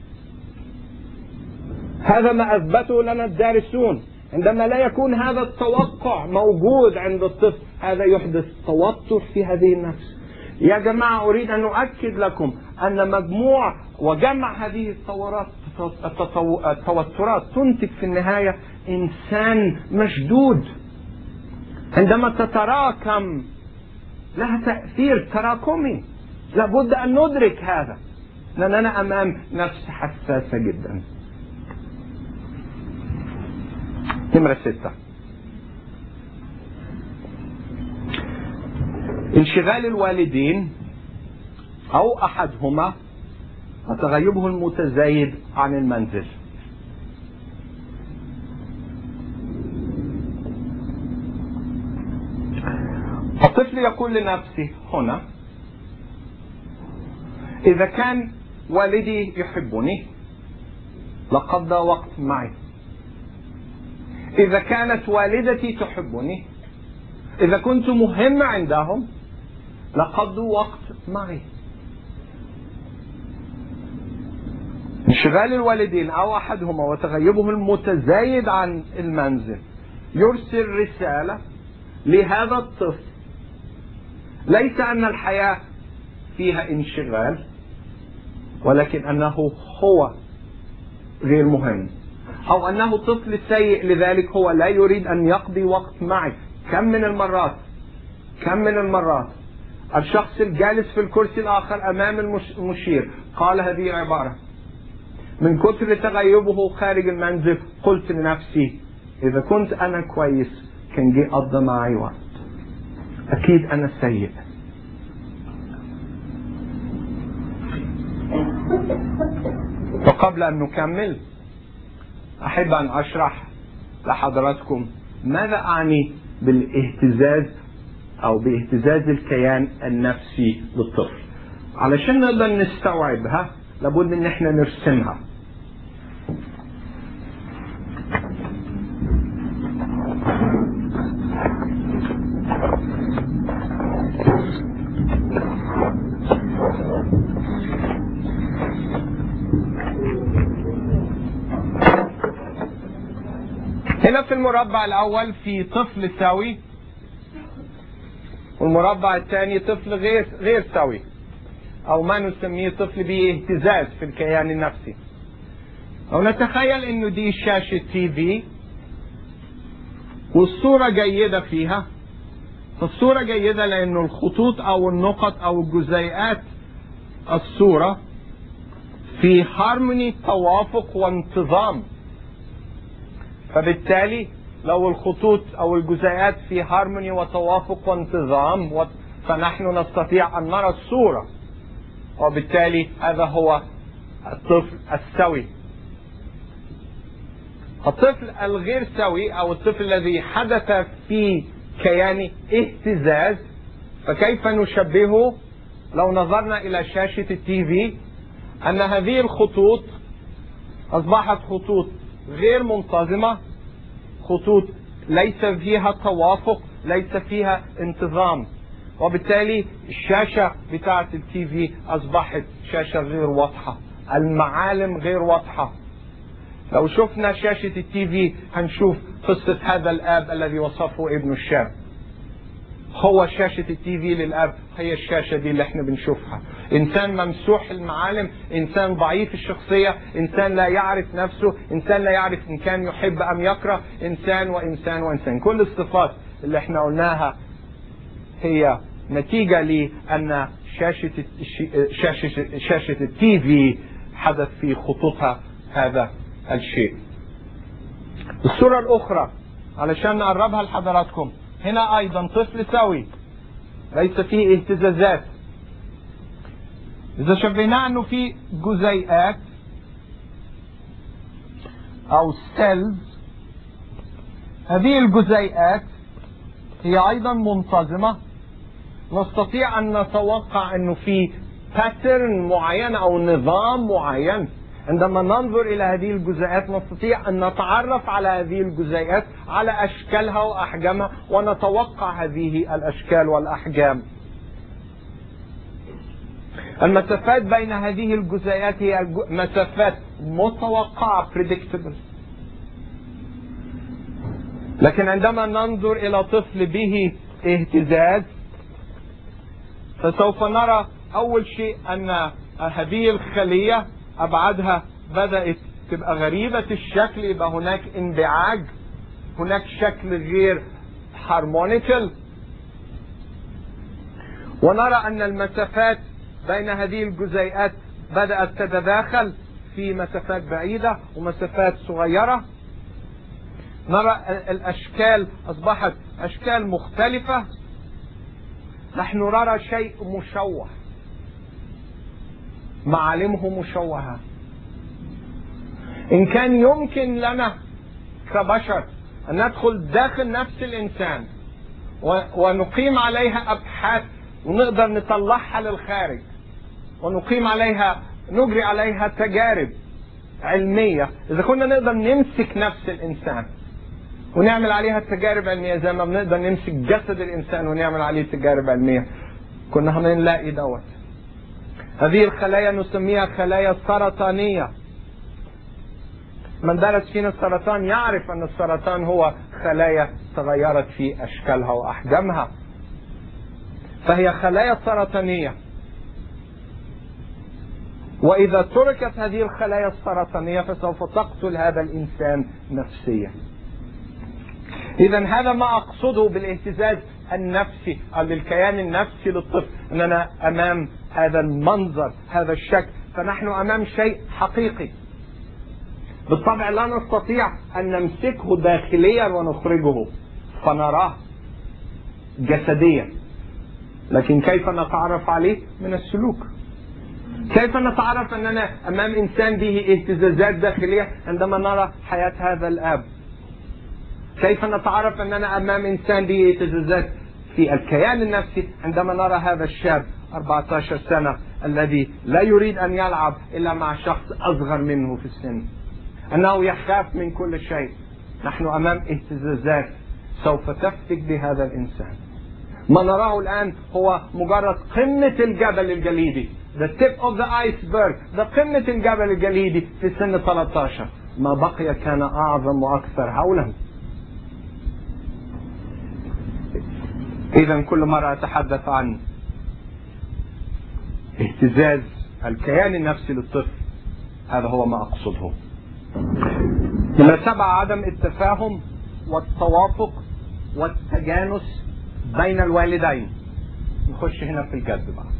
هذا ما أثبته لنا الدارسون. عندما لا يكون هذا التوقع موجود عند الطفل، هذا يحدث توتر في هذه النفس. يا جماعة، أريد أن أؤكد لكم أن مجموع وجمع هذه التوترات تنتج في النهاية إنسان مشدود. عندما تتراكم لها تأثير تراكمي، لابد أن ندرك هذا، لأننا أمام نفس حساسة جدا. نمرة 6، انشغال الوالدين أو أحدهما وتغيبه المتزايد عن المنزل. الطفل يقول لنفسه هنا: إذا كان والدي يحبني لقضى وقت معي، إذا كانت والدتي تحبني، إذا كنت مهم عندهم لقضوا وقت معي. انشغال الوالدين أو أحدهما وتغيبه المتزايد عن المنزل يرسل رسالة لهذا الطفل، ليس أن الحياة فيها انشغال، ولكن أنه هو غير مهم، أو أنه طفل سيء لذلك هو لا يريد أن يقضي وقت معي. كم من المرات الشخص الجالس في الكرسي الآخر أمام المشير قال هذه العبارة: من كثر تغيبه خارج المنزل قلت لنفسي إذا كنت أنا كويس كان جه قضى معي وقت، أكيد أنا سيء. وقبل أن نكمل أحب أن أشرح لحضراتكم ماذا أعني بالاهتزاز أو باهتزاز الكيان النفسي للطفل. علشان نقدر نستوعبها لابد ان احنا نرسمها. هنا في المربع الأول في طفل سوي، والمربع الثاني طفل غير سوي، أو ما نسميه طفل باهتزاز في الكيان النفسي. أو نتخيل إنه دي شاشة TV والصورة جيدة فيها. الصورة جيدة لأنه الخطوط أو النقط أو الجزيئات الصورة في هارموني، توافق وانتظام. فبالتالي لو الخطوط أو الجزيئات في هارموني وتوافق وانتظام فنحن نستطيع أن نرى الصورة، وبالتالي هذا هو الطفل السوي. الطفل الغير سوي أو الطفل الذي حدث في كيانه اهتزاز، فكيف نشبهه لو نظرنا إلى شاشة التي في؟ أن هذه الخطوط أصبحت خطوط غير منتظمة، خطوط ليس فيها توافق، ليس فيها انتظام، وبالتالي الشاشة بتاعة التي في أصبحت شاشة غير واضحة، المعالم غير واضحة. لو شفنا شاشة التي في هنشوف قصة هذا الآب الذي وصفه ابن الشاب. هو شاشة التي في للأب هي الشاشة دي اللي احنا بنشوفها. إنسان ممسوح المعالم، إنسان ضعيف الشخصية، إنسان لا يعرف نفسه، إنسان لا يعرف إن كان يحب أم يكره، إنسان وإنسان وإنسان. كل الصفات اللي احنا قلناها هي نتيجة لأن شاشة التي في حدث في خطوطها هذا الشيء. الصورة الأخرى علشان نقربها لحضراتكم، هنا أيضا طفل سوي ليس فيه اهتزازات. إذا شبهناه أنه في جزيئات أو سيلز، هذه الجزيئات هي أيضا منتظمة، نستطيع أن نتوقع أنه في باترن معين أو نظام معين. عندما ننظر إلى هذه الجزيئات نستطيع أن نتعرف على هذه الجزيئات، على أشكالها وأحجامها، ونتوقع هذه الأشكال والأحجام. المسافات بين هذه الجزيئات هي مسافات متوقعة predictable. لكن عندما ننظر إلى طفل به اهتزاز فسوف نرى أول شيء أن هذه الخلية أبعادها بدأت تبقى غريبة الشكل، يبقى هناك انبعاج، هناك شكل غير هارمونيكال. ونرى أن المسافات بين هذه الجزيئات بدأت تتداخل في مسافات بعيدة ومسافات صغيرة. نرى الأشكال أصبحت أشكال مختلفة. نحن نرى شيء مشوه، معالمه مشوهة. إن كان يمكن لنا كبشر أن ندخل داخل نفس الإنسان ونقيم عليها أبحاث ونقدر نطلعها للخارج، ونقيم عليها، نجري عليها تجارب علمية، إذا كنا نقدر نمسك نفس الإنسان ونعمل عليها تجارب علمية زي ما بنقدر نمسك جسد الإنسان ونعمل عليه تجارب علمية، كنا هنلاقي دوت. هذه الخلايا نسميها خلايا سرطانية. من درس فينا السرطان يعرف أن السرطان هو خلايا تغيرت في أشكالها وأحجامها، فهي خلايا سرطانية. وإذا تركت هذه الخلايا السرطانية فسوف تقتل هذا الإنسان نفسيا. إذا هذا ما أقصده بالاهتزاز النفسي أو بالكيان النفسي للطفل، أننا أمام هذا المنظر، هذا الشكل، فنحن أمام شيء حقيقي. بالطبع لا نستطيع أن نمسكه داخليا ونخرجه فنراه جسديا، لكن كيف نتعرف عليه؟ من السلوك. كيف نتعرف أننا أمام إنسان به اهتزازات داخلية عندما نرى حياة هذا الآب؟ كيف نتعرف أننا أمام إنسان به اهتزازات في الكيان النفسي عندما نرى هذا الشاب 14 سنة الذي لا يريد أن يلعب إلا مع شخص أصغر منه في السن، أنه يخاف من كل شيء؟ نحن أمام اهتزازات سوف تفتك بهذا الإنسان. ما نراه الآن هو مجرد قمة الجبل الجليدي، the tip of the iceberg، ده قمة الجبل الجليدي في سن 13. ما بقي كان أعظم وأكثر هولا. إذا كل مرة أتحدث عن اهتزاز الكيان النفسي للطفل، هذا هو ما أقصده. نمرة 7، عدم التفاهم والتوافق والتجانس بين الوالدين. نخش هنا في الجد بقى،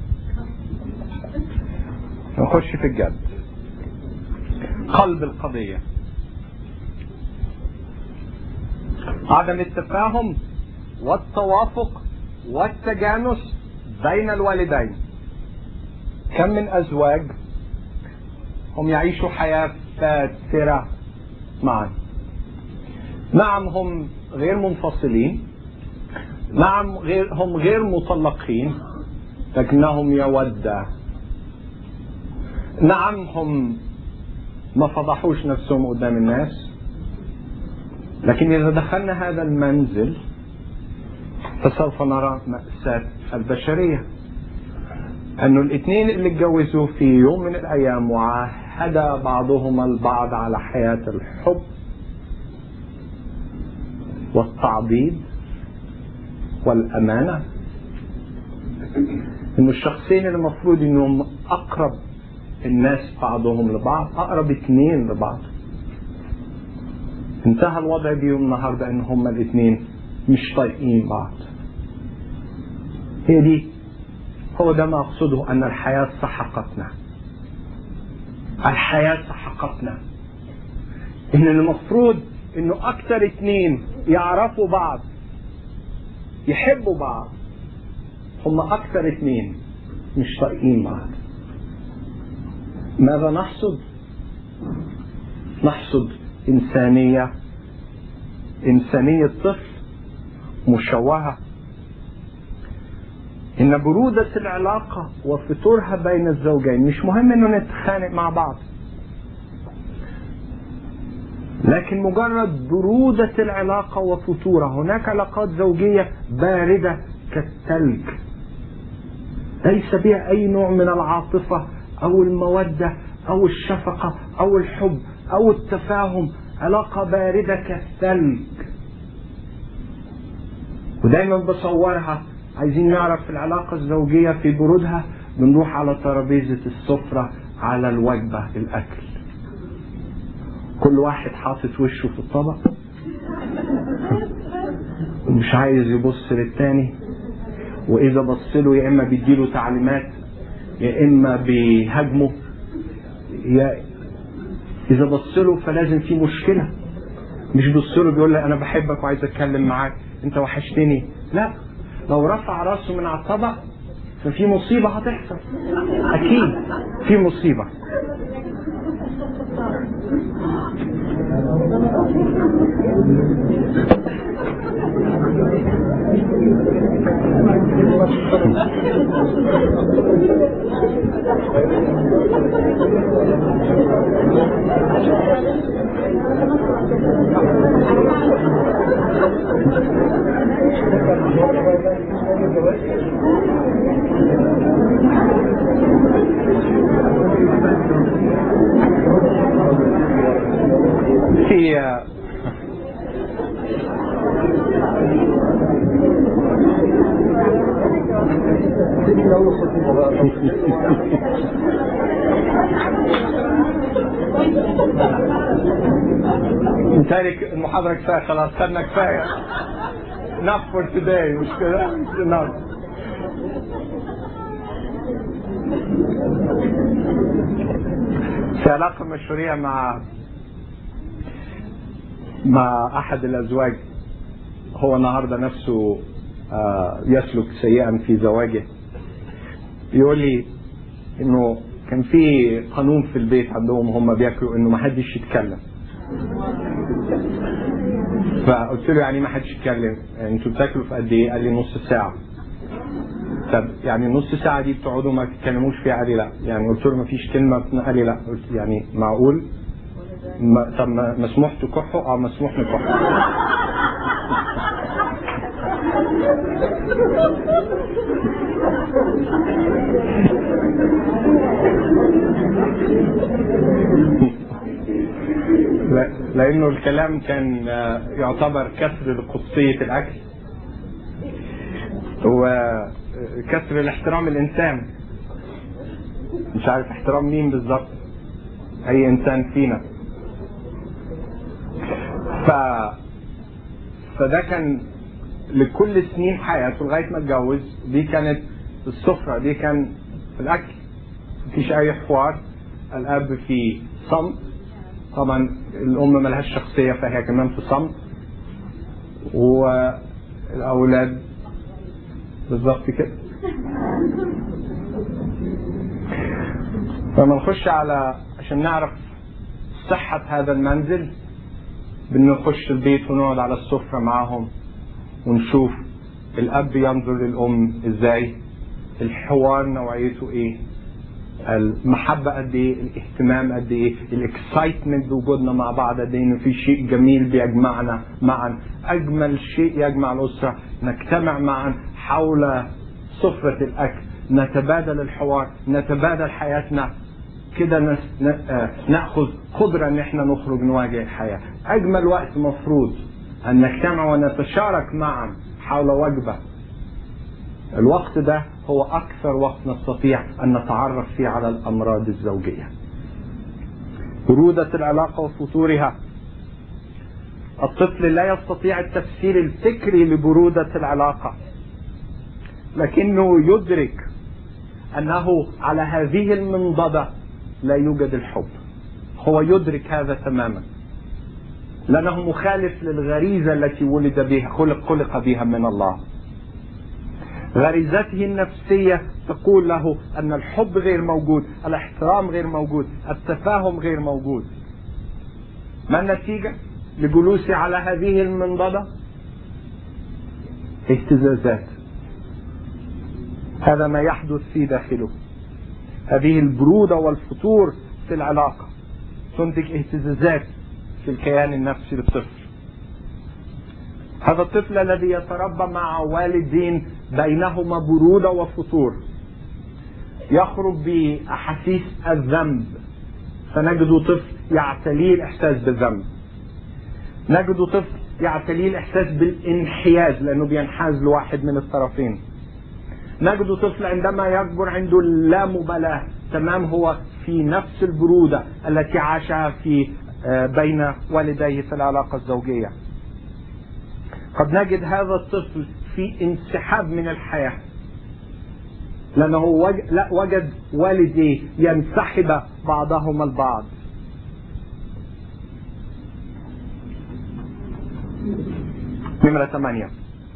نخش في الجد، قلب القضية. عدم التفاهم والتوافق والتجانس بين الوالدين. كم من أزواج هم يعيشوا حياة فاترة معا، نعم هم غير منفصلين، نعم هم غير مطلقين، لكنهم يودة. نعم هم ما فضحوش نفسهم قدام الناس، لكن إذا دخلنا هذا المنزل فسوف نرى مأساة البشرية. أنه الاثنين اللي اتجوزوا في يوم من الأيام وعاهد بعضهما البعض على حياة الحب والتعضيد والأمانة، إنه الشخصين اللي المفروض إنهم أقرب الناس بعضهم لبعض، أقرب اثنين لبعض، انتهى الوضع بيهم النهاردة إن هما الاثنين مش طايقين بعض. هو ده ما أقصده، أن الحياة سحقتنا. الحياة سحقتنا. إن المفروض إنه أكتر اثنين يعرفوا بعض يحبوا بعض هم أكتر اثنين مش طايقين بعض. ماذا نحصد؟ نحصد إنسانية طفل مشوهة. إن برودة العلاقة وفتورها بين الزوجين، مش مهم إنه نتخانق مع بعض، لكن مجرد برودة العلاقة وفتورها. هناك علاقات زوجية باردة كالثلج، ليس بها أي نوع من العاطفة أو المودة أو الشفقة أو الحب أو التفاهم، علاقة باردة كالثلج. ودايما بصورها، عايزين نعرف العلاقة الزوجية في برودها، بنروح على ترابيزة السفرة على الوجبة الأكل، كل واحد حاطط وشه في الطبق مش عايز يبص للتاني، وإذا بصله يا إما بيديله تعليمات يا إما بيهاجمه، إذا بصله فلازم في مشكلة. مش بصله بيقول لي أنا بحبك وعايز أتكلم معاك أنت وحشتني، لا، لو رفع راسه من على الطبق ففي مصيبة هتحصل، أكيد في مصيبة. نتارك المحاضرة كفاية، خلاص خدنا كفاية. Enough for today، مش كده؟ enough. في علاقة مشهورية مع أحد الأزواج، هو النهاردة نفسه يسلك سيئا في زواجه. يقول لي إنه كان في قانون في البيت عندهم، هم بياكلوا إنه ما حدش يتكلم. فقلت له يعني ما حدش يتكلم، يعني انتوا بتاكلوا في قد ايه؟ قال لي نص ساعة. طب يعني نص ساعة دي بتقعدوا ما تتكلموش فيها؟ قال لي لا. يعني قلت له ما فيش كلمة؟ قال لي لا. قلت يعني معقول؟ طب مسموح تكحوا؟ مسموح نكحوا. لأنه الكلام كان يعتبر كسر لقدسية الأكل وكسر الاحترام الإنسان. مش عارف احترام مين بالظبط، أي إنسان فينا. فده كان لكل سنين حياته لغاية ما اتجوز. دي كانت السفرة، دي كان الأكل، مفيش أي حوار. الأب في صمت، طبعا الأم ملهاش شخصية فهي كمان في صمت، والأولاد بالظبط كده. فما نخش عشان نعرف صحة هذا المنزل. بنخش البيت ونقعد على السفرة معهم ونشوف الأب ينظر للأم إزاي، الحوار نوعيته إيه، المحبة قد إيه، الاهتمام قد إيه، الإكسايتمنت بوجودنا مع بعض قد إيه، إنه في شيء جميل بيجمعنا معا. أجمل شيء يجمع الأسرة نجتمع معا حول سفرة الأكل، نتبادل الحوار، نتبادل حياتنا، كده نأخذ قدرة إن إحنا نخرج نواجه الحياة. أجمل وقت مفروض أن نجتمع ونتشارك معا حول وجبة. الوقت ده هو أكثر وقت نستطيع أن نتعرف فيه على الأمراض الزوجية. برودة العلاقة وفتورها. الطفل لا يستطيع التفسير الفكري لبرودة العلاقة، لكنه يدرك أنه على هذه المنضدة لا يوجد الحب. هو يدرك هذا تماما، لأنه مخالف للغريزة التي ولد بها، خلق بها من الله. غريزته النفسية تقول له أن الحب غير موجود، الاحترام غير موجود، التفاهم غير موجود. ما النتيجة لجلوسي على هذه المنضدة؟ اهتزازات. هذا ما يحدث في داخله. هذه البرودة والفتور في العلاقة تنتج اهتزازات في الكيان النفسي للطفل. هذا الطفل الذي يتربى مع والدين بينهما برودة وفتور يخرج بأحاسيس الذنب، فنجد طفل يعتليه الإحساس بالذنب، نجد طفل يعتليه الإحساس بالانحياز لأنه بينحاز لواحد من الطرفين، نجد طفل عندما يكبر عنده اللامبالاة تمام، هو في نفس البرودة التي عاشها في بين والديه في العلاقة الزوجية. قد نجد هذا الطفل في انسحاب من الحياة لأنه وجد والديه ينسحب بعضهما البعض. نمرة 8.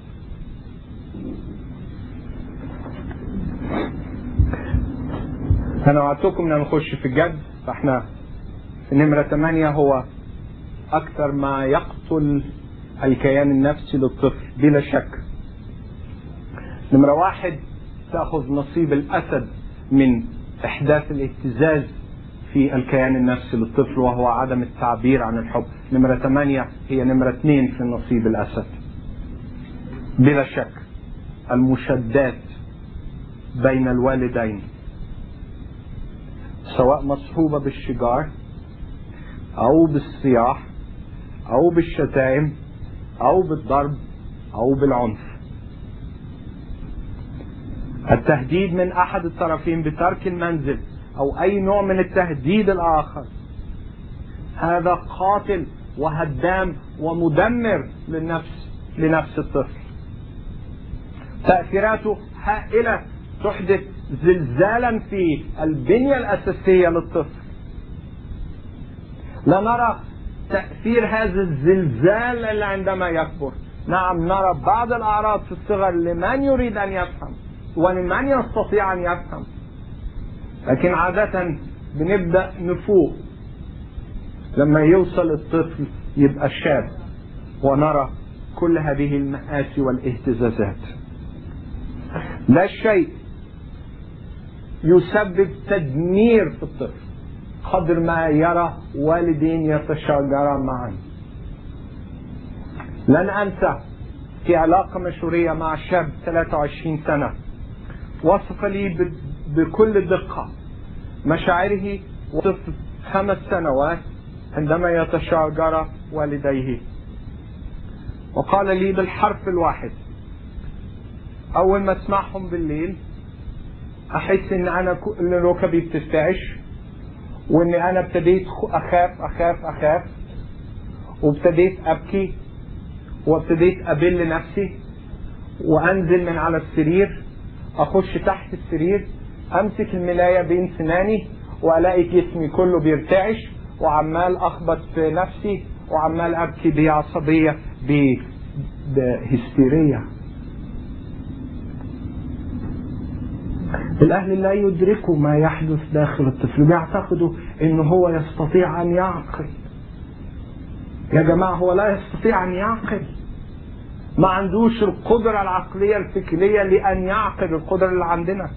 أنا وعدتكم أن نخش في الجد، فإحنا في نمرة 8 هو أكثر ما يقتل الكيان النفسي للطفل بلا شك. نمرة 1 تأخذ نصيب الأسد من إحداث الاهتزاز في الكيان النفسي للطفل وهو عدم التعبير عن الحب. نمرة 8 هي نمرة 2 في نصيب الأسد بلا شك. المشادات بين الوالدين سواء مصحوبة بالشجار أو بالصياح أو بالشتائم أو بالضرب أو بالعنف. التهديد من أحد الطرفين بترك المنزل أو أي نوع من التهديد الآخر هذا قاتل وهدام ومدمر لنفس الطفل. تأثيراته هائلة، تحدث زلزالا في البنية الأساسية للطفل. لا نرى تأثير هذا الزلزال اللي عندما يكبر. نعم نرى بعض الأعراض في الصغر لمن يريد أن يفهم ولمن يستطيع أن يفهم، لكن عادة بنبدأ نفوق لما يوصل الطفل يبقى شاب ونرى كل هذه المآسي والاهتزازات. لا شيء يسبب تدمير في الطفل قدر ما يرى والدين يتشاجران معا. لن أنسى في علاقة مشهورية مع شاب 23 سنة وصف لي بكل دقة مشاعره وطفل 5 سنوات عندما يتشاجر والديه، وقال لي بالحرف الواحد: أول ما أسمعهم بالليل أحس إن أنا ركبي بترتعش، وإني أنا ابتديت أخاف وابتديت أبكي وابتديت أبل نفسي وأنزل من على السرير، أخش تحت السرير أمسك الملاية بين سناني وألاقي جسمي كله بيرتعش وعمال أخبط في نفسي وعمال أبكي بعصبية بهستيرية. الأهل لا يدركوا ما يحدث داخل الطفل، بيعتقدوا إنه هو يستطيع أن يعقل. يا جماعة هو لا يستطيع أن يعقل، ما عندوش القدرة العقلية الفكرية لأن يعقل القدرة اللي عندنا،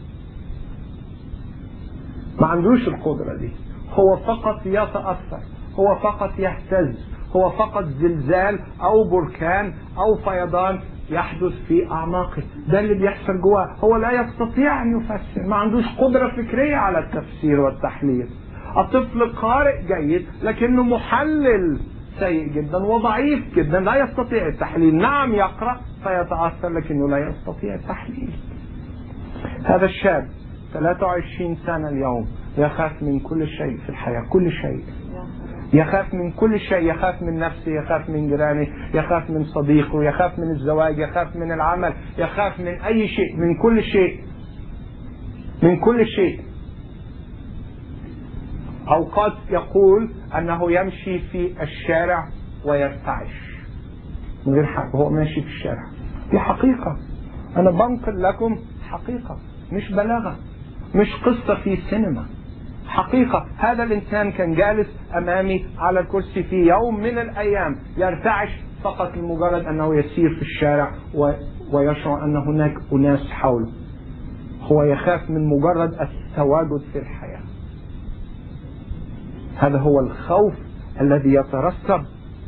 ما عندوش القدرة دي. هو فقط يتأثر، هو فقط يهتز، هو فقط زلزال أو بركان أو فيضان يحدث في أعماقه، ده اللي بيحصل جواه. هو لا يستطيع أن يفسر، ما عندوش قدرة فكرية على التفسير والتحليل. الطفل قارئ جيد لكنه محلل سيء جدا وضعيف جدا، لا يستطيع التحليل. نعم يقرأ فيتأثر لكنه لا يستطيع التحليل. هذا الشاب 23 سنة اليوم يخاف من كل شيء في الحياة، كل شيء، يخاف من كل شيء، يخاف من نفسه، يخاف من جيرانه، يخاف من صديقه، يخاف من الزواج، يخاف من العمل، يخاف من أي شيء، من كل شيء، من كل شيء. أوقات يقول أنه يمشي في الشارع ويرتعش من غير حق وهو ماشي في الشارع. دي حقيقة، أنا بنقل لكم حقيقة، مش بلاغة، مش قصة في سينما، حقيقة. هذا الإنسان كان جالس أمامي على الكرسي في يوم من الأيام يرتعش فقط لمجرد أنه يسير في الشارع ويشعر أن هناك أناس حوله. هو يخاف من مجرد التواجد في الحياة. هذا هو الخوف الذي يترسب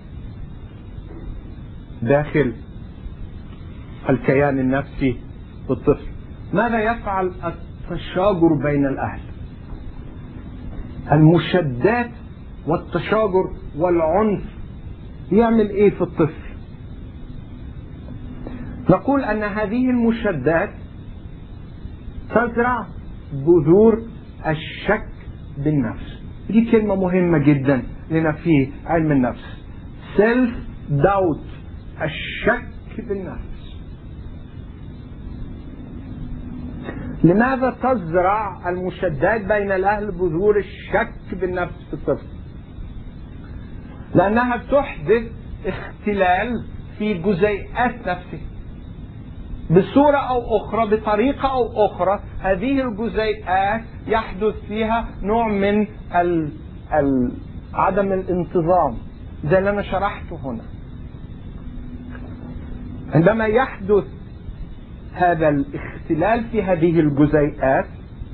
داخل الكيان النفسي للطفل. ماذا يفعل التشاجر بين الأهل؟ المشادات والتشاجر والعنف يعمل ايه في الطفل؟ نقول ان هذه المشادات تزرع بذور الشك بالنفس. دي كلمة مهمة جدا لنا في علم النفس. self doubt، الشك بالنفس. لماذا تزرع المشادات بين الأهل بذور الشك بالنفس في الطفل؟ لأنها تحدث اختلال في جزيئات نفسه بصورة أو أخرى، بطريقة أو أخرى. هذه الجزيئات يحدث فيها نوع من عدم الانتظام زي اللي أنا شرحته هنا. عندما يحدث هذا الاختلال في هذه الجزيئات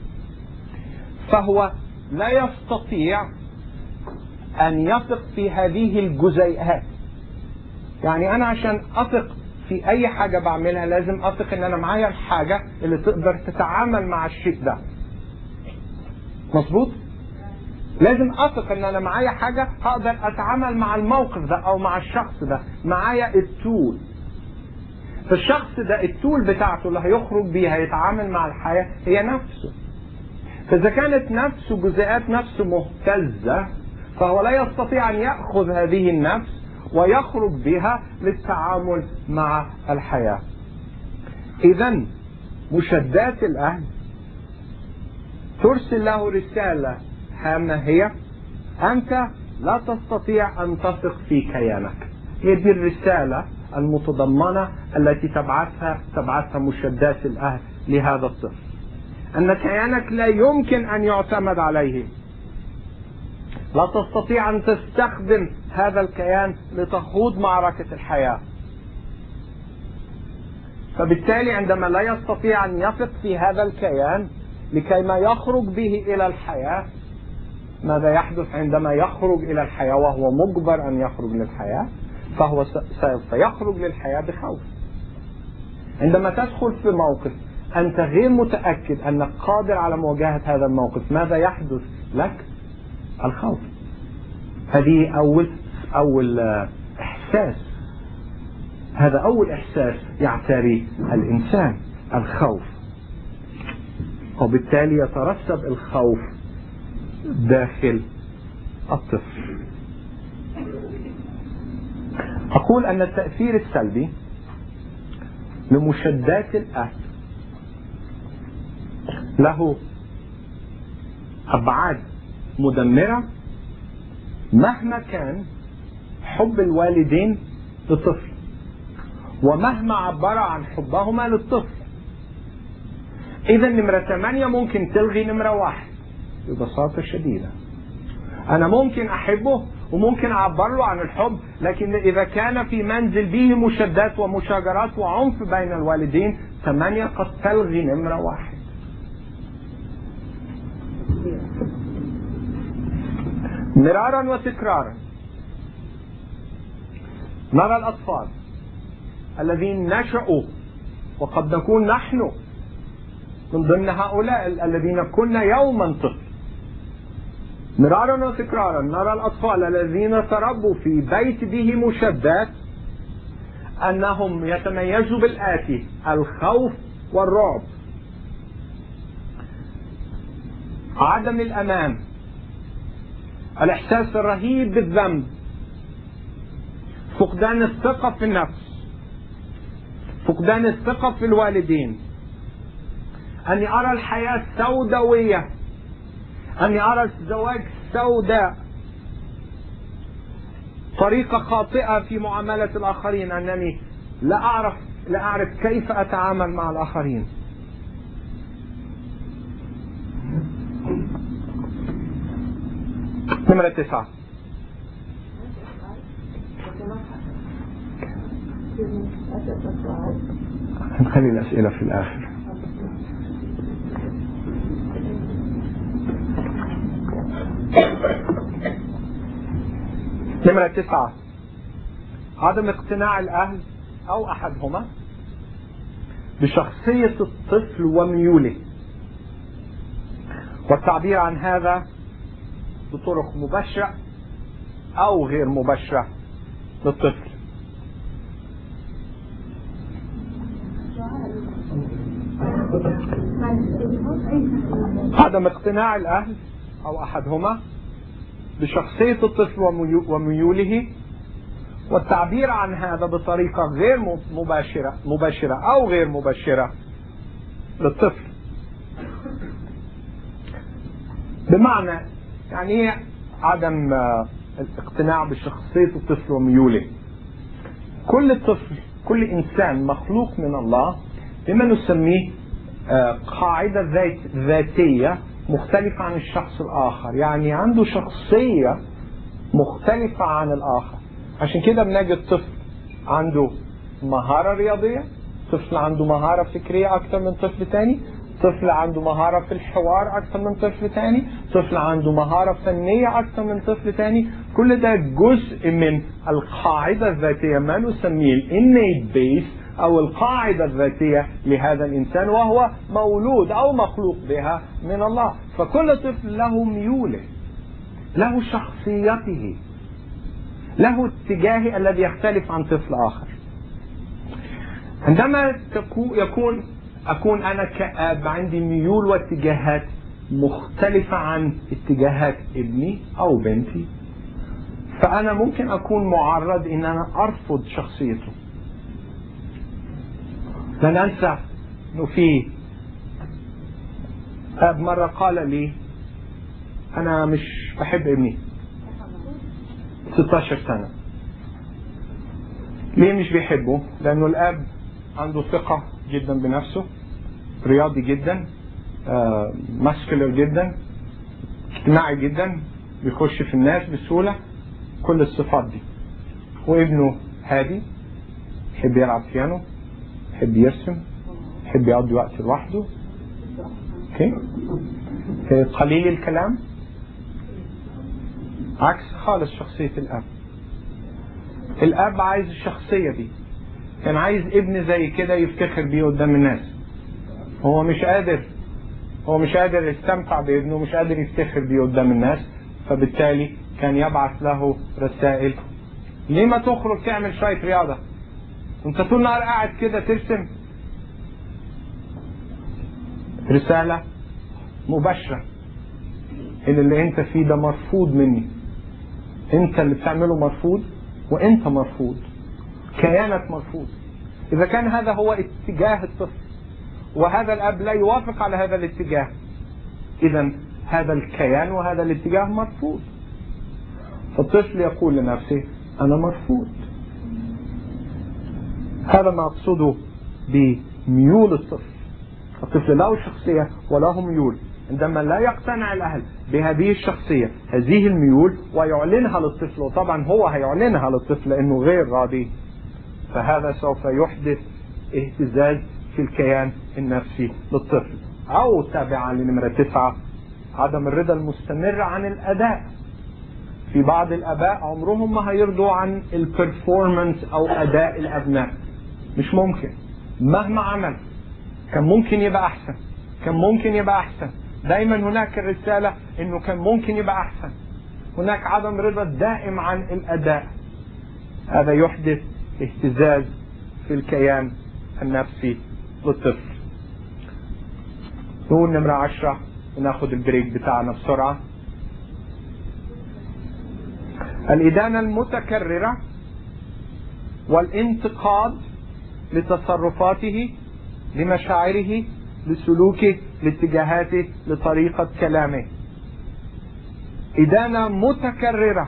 فهو لا يستطيع أن يثق في هذه الجزيئات. يعني أنا عشان أثق في أي حاجة بعملها لازم أثق إن أنا معايا الحاجة اللي تقدر تتعامل مع الشيء ده. مظبوط؟ لازم أثق إن أنا معايا حاجة هقدر أتعامل مع الموقف ده أو مع الشخص ده، معايا التول. فالشخص ده التول بتاعته اللي هيخرج بيها يتعامل مع الحياة هي نفسه. فإذا كانت نفسه جزيئات نفسه مهتزة فهو لا يستطيع أن يأخذ هذه النفس ويخرج بها للتعامل مع الحياة. إذن مشادات الأهل ترسل له رسالة هامة، هي أنت لا تستطيع أن تثق في كيانك. هي دي الرسالة المتضمنة التي تبعثها مشادات الأهل لهذا الطفل، أن كيانك لا يمكن أن يعتمد عليه، لا تستطيع أن تستخدم هذا الكيان لتخوض معركة الحياة. فبالتالي عندما لا يستطيع أن يثق في هذا الكيان لكي ما يخرج به إلى الحياة، ماذا يحدث عندما يخرج إلى الحياة وهو مجبر أن يخرج للحياة؟ فهو سيخرج للحياة بخوف. عندما تدخل في موقف أنت غير متأكد أنك قادر على مواجهة هذا الموقف، ماذا يحدث لك؟ الخوف. هذه أول إحساس، هذا أول إحساس يعتري الإنسان، الخوف. وبالتالي يترسب الخوف داخل الطفل. أقول أن التأثير السلبي لمشادات الأهل له أبعاد مدمرة مهما كان حب الوالدين للطفل ومهما عبر عن حبهما للطفل. إذا نمرة 8 ممكن تلغي نمرة 1 ببساطة شديدة. أنا ممكن أحبه وممكن أعبر له عن الحب، لكن إذا كان في منزل به مشادات ومشاجرات وعنف بين الوالدين 8 قد تلغي نمرة 1. مرارا وتكرارا نرى الأطفال الذين نشأوا، وقد نكون نحن من ضمن هؤلاء الذين كنا يوما طفل، مرارا وتكرارا نرى الأطفال الذين تربوا في بيت به مشادات أنهم يتميزوا بالآتي: الخوف والرعب، عدم الأمان، الإحساس الرهيب بالذنب، فقدان الثقة في النفس، فقدان الثقة في الوالدين، أني أرى الحياة سوداوية، أني أرى الزواج سوداء، طريقة خاطئة في معاملة الآخرين، أنني لا أعرف كيف أتعامل مع الآخرين. نمرة 9. نخلي الأسئلة في الآخر. نمرة 9: عدم اقتناع الأهل أو أحدهما بشخصية الطفل وميوله، والتعبير عن هذا بطرق مباشرة أو غير مباشرة للطفل. عدم اقتناع الأهل أو أحدهما بشخصية الطفل وميوله، والتعبير عن هذا بطريقة غير مباشرة أو غير مباشرة للطفل. بمعنى يعني ايه عدم الاقتناع بشخصية الطفل وميوله؟ كل طفل، كل إنسان مخلوق من الله بما نسميه قاعدة ذاتية مختلفة عن الشخص الآخر، يعني عنده شخصية مختلفة عن الآخر. عشان كده بنجد طفل عنده مهارة رياضية، طفل عنده مهارة فكرية أكثر من طفل تاني، طفل عنده مهارة في الحوار أكثر من طفل تاني، طفل عنده مهارة فنية أكثر من طفل تاني. كل ده جزء من القاعدة الذاتية، ما نسميه الإنيت بيس أو القاعدة الذاتية لهذا الإنسان، وهو مولود أو مخلوق بها من الله. فكل طفل له ميوله، له شخصيته، له اتجاهه الذي يختلف عن طفل آخر. عندما أكون أنا كأب عندي ميول واتجاهات مختلفة عن اتجاهات ابني أو بنتي، فأنا ممكن أكون معرض إن أنا أرفض شخصيته. لن أنسى إنه في أب مرة قال لي: أنا مش بحب ابني 16 سنة. ليه مش بيحبه؟ لأنه الأب عنده ثقة جدا بنفسه، رياضي جدا، ماسكولر جدا، اجتماعي جدا، بيخش في الناس بسهولة، كل الصفات دي. وابنه هادي، يحب يلعب بيانو، يحب يرسم، يحب يقضي وقت لوحده، قليل الكلام، عكس خالص شخصية الأب. الأب عايز الشخصية دي، كان عايز ابن زي كده يفتخر بيه قدام الناس. هو مش قادر يستمتع بابنه، مش قادر يفتخر بيه قدام الناس، فبالتالي كان يبعث له رسائل: ليه ما تخرج تعمل شوية رياضة؟ انت طول النهار قاعد كده ترسم. رسالة مباشرة: ان اللي انت فيه ده مرفوض مني، انت اللي بتعمله مرفوض، وانت مرفوض، كيانك مرفوض. اذا كان هذا هو اتجاه الطفل وهذا الاب لا يوافق على هذا الاتجاه، اذا هذا الكيان وهذا الاتجاه مرفوض. فالطفل يقول لنفسه: انا مرفوض. هذا ما اقصده بميول الطفل. الطفل له شخصية وله ميول، عندما لا يقتنع الأهل بهذه الشخصية، هذه الميول، ويعلنها للطفل، وطبعا هو هيعلنها للطفل أنه غير راضي، فهذا سوف يحدث اهتزاز في الكيان النفسي للطفل. أو تابعا لنمرة 9، عدم الرضا المستمر عن الأداء. في بعض الآباء عمرهم ما هيرضوا عن البرفورمانس أو أداء الأبناء، مش ممكن، مهما عمل كان ممكن يبقى أحسن، كان ممكن يبقى أحسن، دايما هناك الرسالة إنه كان ممكن يبقى أحسن. هناك عدم رضا دائم عن الأداء، هذا يحدث اهتزاز في الكيان النفسي للطفل. نقول نمرة 10 وناخد البريك بتاعنا بسرعة. الإدانة المتكررة والانتقاد لتصرفاته، لمشاعره، لسلوكه، لاتجاهاته، لطريقة كلامه. إدانة متكررة،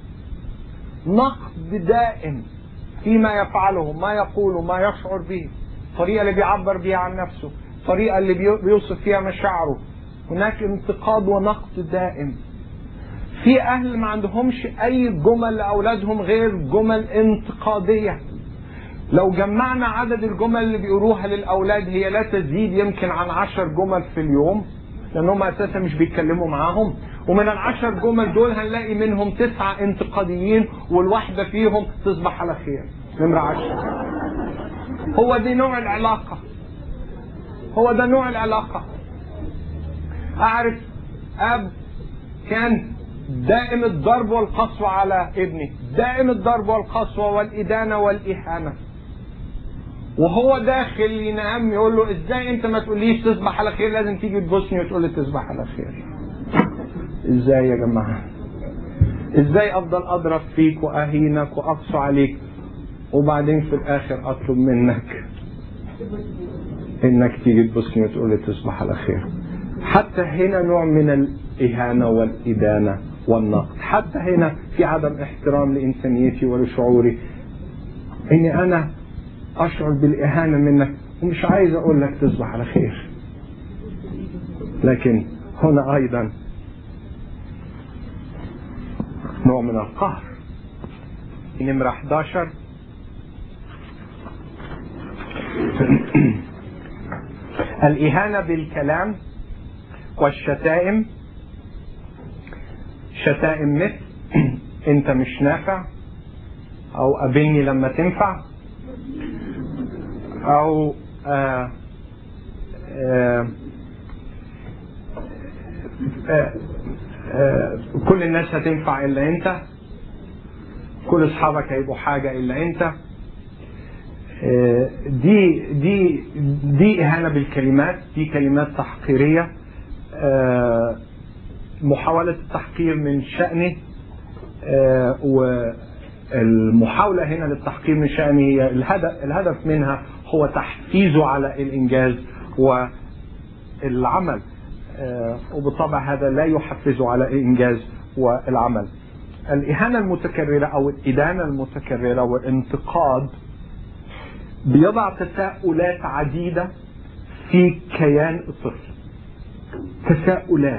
نقد دائم فيما يفعله، ما يقوله، ما يشعر به، الطريقة اللي بيعبر بها عن نفسه، الطريقة اللي بيوصف فيها مشاعره. هناك انتقاد ونقد دائم. في أهل ما عندهمش أي جمل لأولادهم غير جمل انتقادية. لو جمعنا عدد الجمل اللي بيقولوها للأولاد هي لا تزيد يمكن عن 10 جمل في اليوم، لأنهم أساسا مش بيتكلموا معاهم. ومن 10 جمل دول هنلاقي منهم 9 انتقاديين، والواحدة فيهم تصبح على خير. نمرة 10. هو دي نوع العلاقة، هو ده نوع العلاقة. أعرف أب كان دائم الضرب والقسوة على ابني، دائم الضرب والقسوة والإدانة والإهانة، وهو داخل ينام يقول له ازاي انت ما تقوليش تصبح على خير، لازم تيجي تبوسني وتقول لي تصبح على خير. ازاي يا جماعة؟ ازاي افضل اضرب فيك واهينك واقسو عليك وبعدين في الاخر اطلب منك انك تيجي تبوسني وتقول لي تصبح على خير؟ حتى هنا نوع من الإهانة والإدانة والنقد. حتى هنا في عدم احترام لإنسانيتي ولشعوري، إني أنا أشعر بالإهانة منك ومش عايز أقول لك تصبح على خير. لكن هنا أيضا نوع من القهر. نمرة 11 الإهانة بالكلام والشتائم. شتائم مثل انت مش نافع، او قابلني لما تنفع، او كل الناس هتنفع الا انت، كل اصحابك هيبقوا حاجة الا انت. دي إهانة بالكلمات، دي كلمات تحقيرية، محاولة التحقير من شأنه، والمحاولة هنا للتحقير من شأنه هي الهدف منها هو تحفيزه على الإنجاز والعمل، وبالطبع هذا لا يحفزه على الإنجاز والعمل. الإهانة المتكررة أو الإدانة المتكررة والانتقاد بيضع تساؤلات عديدة في كيان الطفل. تساؤلات،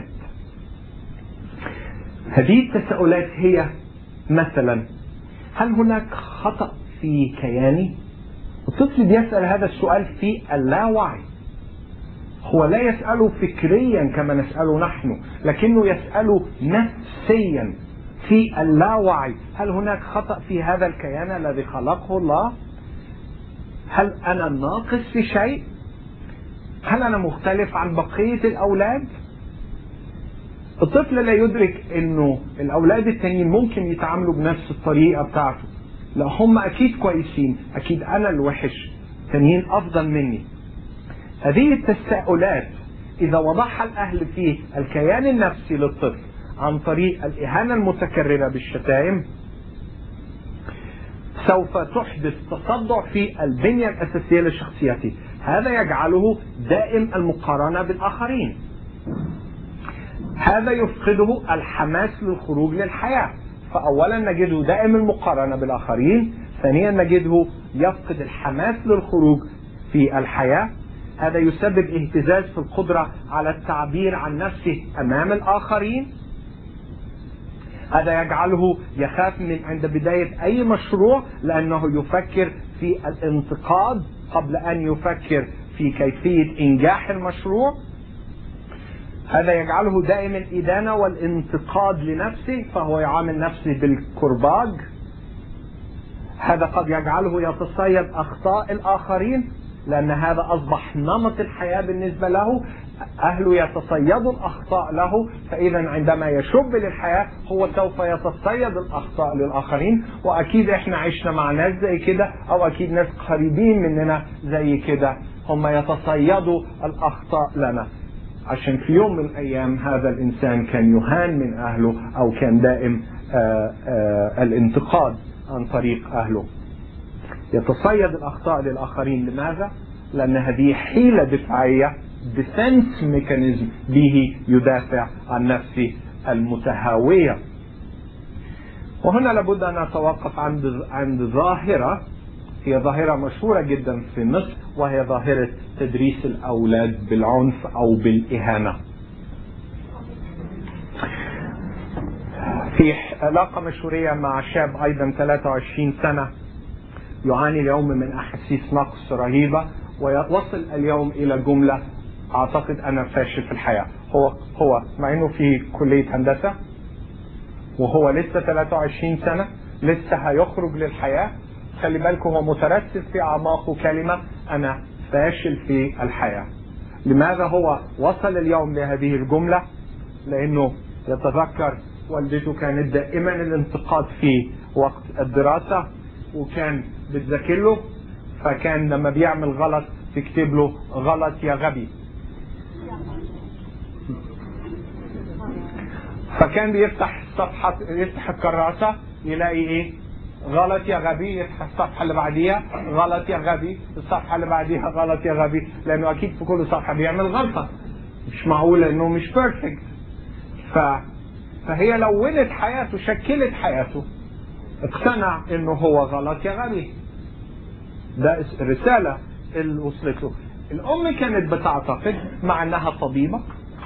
هذه التساؤلات هي مثلا: هل هناك خطأ في كياني؟ الطفل بيسأل هذا السؤال في اللاوعي، هو لا يسأله فكريا كما نسأله نحن، لكنه يسأله نفسيا في اللاوعي. هل هناك خطأ في هذا الكيان الذي خلقه الله؟ هل أنا ناقص في شيء؟ هل أنا مختلف عن بقية الأولاد؟ الطفل لا يدرك إنه الأولاد التانيين ممكن يتعاملوا بنفس الطريقة بتاعته. لا، هم أكيد كويسين، أكيد أنا الوحش، تانيين أفضل مني. هذه التساؤلات إذا وضعها الأهل في الكيان النفسي للطفل عن طريق الإهانة المتكررة بالشتائم سوف تحدث تصدع في البنية الأساسية لشخصيته. هذا يجعله دائم المقارنة بالآخرين، هذا يفقده الحماس للخروج للحياة. فأولا نجده دائم المقارنة بالآخرين، ثانيا نجده يفقد الحماس للخروج في الحياة، هذا يسبب اهتزاز في القدرة على التعبير عن نفسه أمام الآخرين. هذا يجعله يخاف من عند بداية أي مشروع، لأنه يفكر في الانتقاد قبل أن يفكر في كيفية إنجاح المشروع. هذا يجعله دائما الإدانة والانتقاد لنفسه، فهو يعامل نفسه بالكرباج. هذا قد يجعله يتصيد أخطاء الآخرين، لأن هذا أصبح نمط الحياة بالنسبة له. أهله يتصيدوا الأخطاء له، فإذا عندما يشب للحياة هو سوف يتصيد الأخطاء للآخرين. وأكيد إحنا عشنا مع ناس زي كده، أو أكيد ناس قريبين مننا زي كده، هم يتصيدوا الأخطاء لنا، عشان في يوم من الأيام هذا الإنسان كان يهان من أهله، أو كان دائم الانتقاد عن طريق أهله. يتصيد الأخطاء للآخرين. لماذا؟ لأن هذه حيلة دفاعية، defense mechanism، به يدافع عن نفسه المتهاوية. وهنا لابد أن نتوقف عند ظاهرة، هي ظاهرة مشهورة جدا في مصر، وهي ظاهرة تدريس الأولاد بالعنف أو بالإهانة. في علاقة مشهورية مع شاب أيضا 23 سنة يعاني اليوم من أحاسيس نقص رهيبة، ويوصل اليوم إلى جملة: أعتقد أنا فاشل في الحياة. هو مع أنه في كلية هندسة، وهو لسه 23 سنة، لسه هيخرج للحياة. خلي بالكم، هو مترسب في أعماقه كلمة: أنا فاشل في الحياة. لماذا هو وصل اليوم لهذه الجملة؟ لأنه يتذكر والدته كانت دائما الانتقاد في وقت الدراسة، وكان بتذاكر له، فكان لما بيعمل غلط تكتب له: غلط يا غبي. فكان بيفتح الصفحة، يفتح الكراسة يلاقي ايه؟ غلط يا غبي. يفتح الصفحة اللي بعديها: غلط يا غبي. الصفحة اللي بعديها: غلط يا غبي. لأنه أكيد في كل صفحة بيعمل غلطة، مش معقول إنه مش بيرفكت. فهي لونت حياته، شكلت حياته، اقتنع إنه هو غلط يا غبي. ده الرسالة اللي وصلته. الأم كانت بتعتقد، مع أنها طبيبة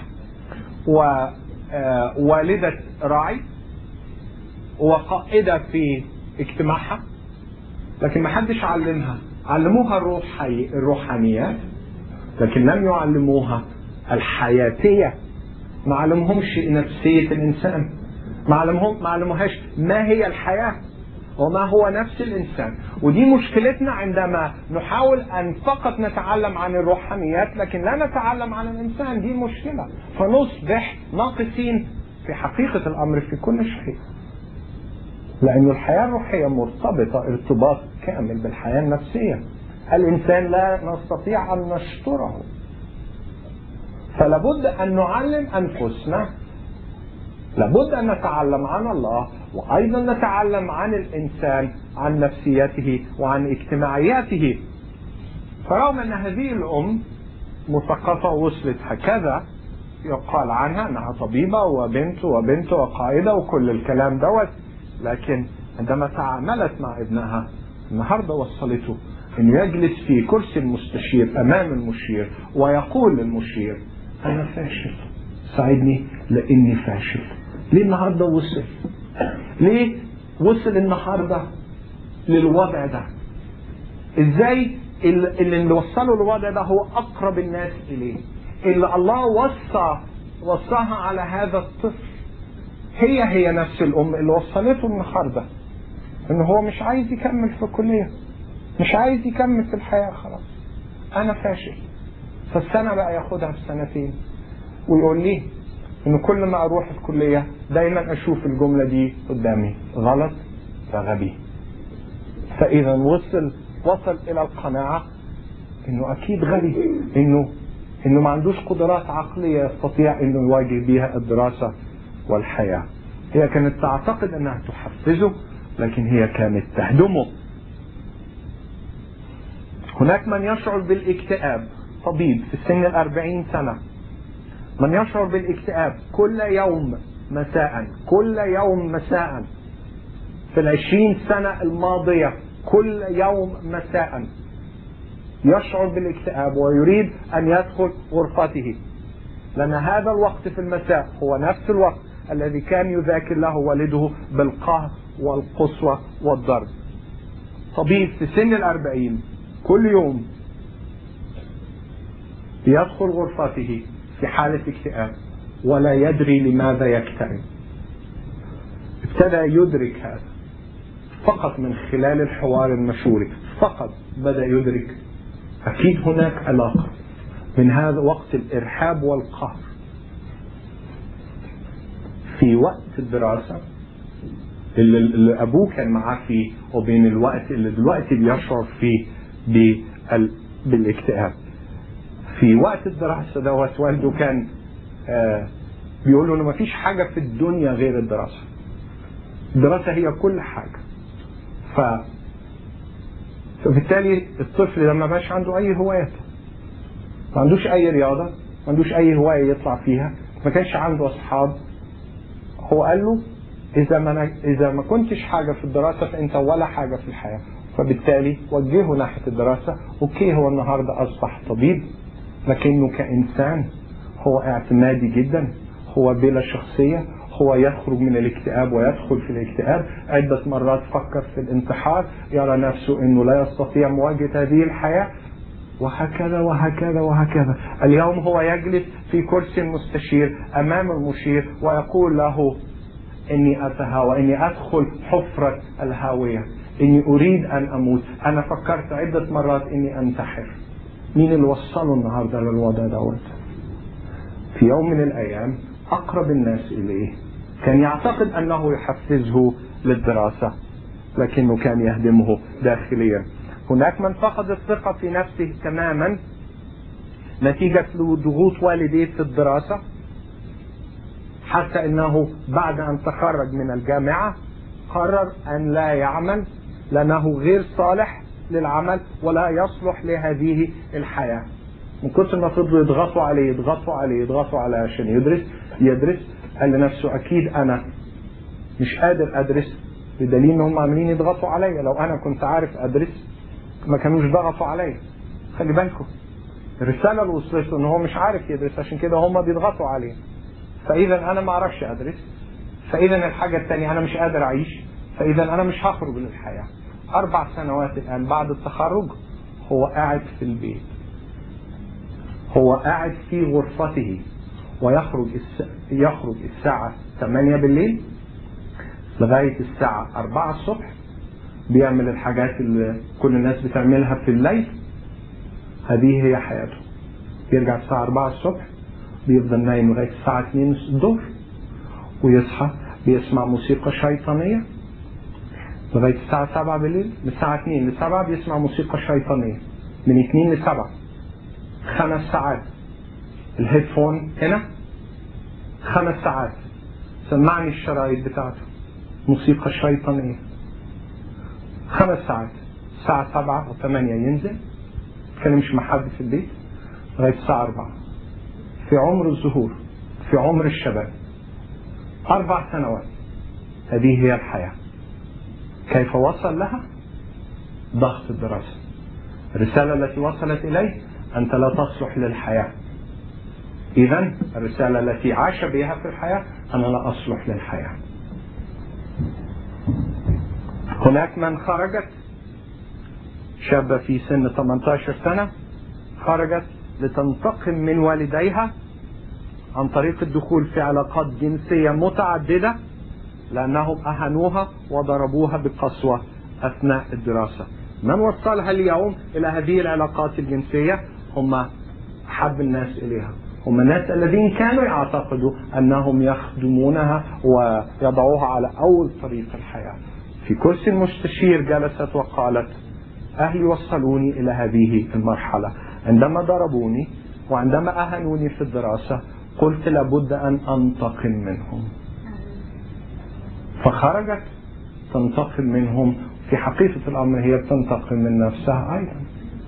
ووالدة راعي وقائدة في اجتماعها، لكن ما حدش علمها. علموها الروحانيات، لكن لم يعلموها الحياتية. ما علمهمش نفسية الإنسان، ما علموهاش ما هي الحياة وما هو نفس الإنسان. ودي مشكلتنا عندما نحاول أن فقط نتعلم عن الروحانيات لكن لا نتعلم عن الإنسان. دي مشكلة، فنصبح ناقصين في حقيقة الأمر في كل شيء. لأن الحياة الروحية مرتبطة ارتباط كامل بالحياة النفسية. الإنسان لا نستطيع أن نشطره، فلابد أن نعلم أنفسنا، لابد أن نتعلم عن الله، وأيضا نتعلم عن الإنسان، عن نفسيته وعن اجتماعياته. فرغم أن هذه الأم مثقفة وصلت هكذا، يقال عنها أنها طبيبة وبنت وقائدة وكل الكلام دوت، لكن عندما تعاملت مع ابنها النهاردة وصلته أن يجلس في كرسي المستشير أمام المشير ويقول للمشير: أنا فاشل، ساعدني لأني فاشل. ليه النهاردة وصل؟ ليه وصل النهاردة للوضع ده؟ إزاي اللي وصله للوضع ده هو أقرب الناس إليه، اللي الله وصاها على هذا الطفل. هي نفس الأم اللي وصلته النهاردة إنه هو مش عايز يكمل في الكلية، مش عايز يكمل في الحياة، خلاص أنا فاشل. فالسنة بقى ياخدها بسنتين، ويقول لي إنه كل ما أروح الكلية دايما أشوف الجملة دي قدامي: غلط يا غبي. فإذا وصل إلى القناعة إنه أكيد غبي، إنه ما عندوش قدرات عقلية يستطيع إنه يواجه بها الدراسة والحياة. هي كانت تعتقد أنها تحفزه، لكن هي كانت تهدمه. هناك من يشعر بالاكتئاب، طبيب في سن 40 سنة، من يشعر بالاكتئاب كل يوم مساء في 20 سنة الماضية، كل يوم مساء. يشعر بالاكتئاب ويريد أن يدخل غرفته، لأن هذا الوقت في المساء هو نفس الوقت الذي كان يذاكر له والده بالقهر والقسوة والضرب. طبيب في سن 40 كل يوم يدخل غرفته في حالة اكتئاب ولا يدري لماذا يكتئب. ابتدى يدرك هذا فقط من خلال الحوار المشوري، فقط بدأ يدرك أكيد هناك علاقة من هذا وقت الإرهاب والقهر في وقت الدراسة اللي أبوه كان معاه فيه وبين الوقت اللي دلوقتي بيشعر فيه بالاكتئاب. في وقت الدراسة دوت والده كان بيقول له إنه ما فيش حاجة في الدنيا غير الدراسة. الدراسة هي كل حاجة. فبالتالي الطفل لما بقاش عنده أي هوايات، ما عندوش أي رياضة، ما عندوش أي هواية يطلع فيها، ما كانش عنده أصحاب. هو قال له إذا ما كنتش حاجة في الدراسة فأنت ولا حاجة في الحياة. فبالتالي وجهه ناحية الدراسة. أوكي، هو النهاردة أصبح طبيب، لكنه كإنسان هو اعتمادي جدا، هو بلا شخصية، هو يخرج من الاكتئاب ويدخل في الاكتئاب. عدة مرات فكر في الانتحار، يرى نفسه أنه لا يستطيع مواجهة هذه الحياة، وهكذا وهكذا وهكذا. اليوم هو يجلس في كرسي المستشير أمام المشير ويقول له إني أتهاوى، إني أدخل حفرة الهاوية، إني أريد أن أموت، أنا فكرت عدة مرات إني أنتحر. مين اللي وصله النهاردة للوضع دوت؟ في يوم من الأيام أقرب الناس إليه كان يعتقد أنه يحفزه للدراسة، لكنه كان يهدمه داخليا. هناك من فقد الثقة في نفسه تماما نتيجة ضغوط والديه في الدراسة، حتى أنه بعد أن تخرج من الجامعة قرر أن لا يعمل لأنه غير صالح للعمل ولا يصلح لهذه الحياة. من كثر ما فضلوا يضغطوا عليه عشان يدرس، قال لنفسه أكيد أنا مش قادر أدرس، بدليل أنهم عاملين يضغطوا علي. لو أنا كنت عارف أدرس ما كانوش ضغطوا علي. خلي بالكم، الرسالة اللي وصلته أنه هو مش عارف يدرس، عشان كده هم بيضغطوا عليه. فإذا أنا ما أعرفش أدرس، فإذا الحاجة الثانية أنا مش قادر أعيش، فإذا أنا مش هخرج للحياة. 4 سنوات الآن بعد التخرج هو قاعد في البيت، هو قاعد في غرفته، يخرج الساعة 8 بالليل لغاية الساعة 4 الصبح، بيعمل الحاجات اللي كل الناس بتعملها في الليل. هذه هي حياته. يرجع الساعة 4 الصبح، بيفضل نايم لغاية الساعة 2 الظهر، ويصحى بيسمع موسيقى شيطانية لغاية الساعة 7 بالليل. من الساعة 2 ل 7 بيسمع موسيقى شيطانية، من 2 ل 7 5 ساعات. الهيدفون هنا 5 ساعات، سمعني الشرايط بتاعته موسيقى شيطانية 5 ساعات. الساعة 7 أو 8 ينزل، مش مع حد في البيت لغاية الساعة 4. في عمر الزهور، في عمر الشباب، 4 سنوات. هذه هي الحياة. كيف وصل لها؟ ضغط الدراسة. الرسالة التي وصلت إليه: أنت لا تصلح للحياة. إذن الرسالة التي عاش بها في الحياة: أنا لا أصلح للحياة. هناك من خرجت شابة في سن 18 سنة، خرجت لتنتقم من والديها عن طريق الدخول في علاقات جنسية متعددة لأنهم أهانوها وضربوها بقسوة أثناء الدراسة. من وصلها اليوم إلى هذه العلاقات الجنسية هم أحب الناس إليها، هم الناس الذين كانوا يعتقدوا أنهم يخدمونها ويضعوها على أول طريق الحياة. في كرسي المستشير جلست وقالت: أهلي وصلوني إلى هذه المرحلة، عندما ضربوني وعندما أهانوني في الدراسة قلت لابد أن أنتقم منهم. فخرجت تنتقم منهم. في حقيقة الأمر هي بتنتقم من نفسها أيضا.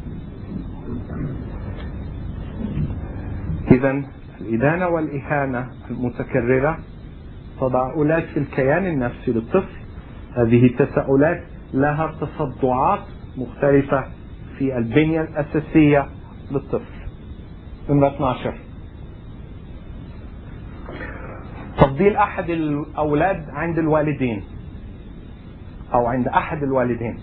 إذن الإدانة والإهانة المتكررة تضاؤلات في الكيان النفسي للطفل. هذه التساؤلات لها تصدعات مختلفة في البنية الأساسية للطفل. نمرة 12، تفضيل أحد الأولاد عند الوالدين أو عند أحد الوالدين.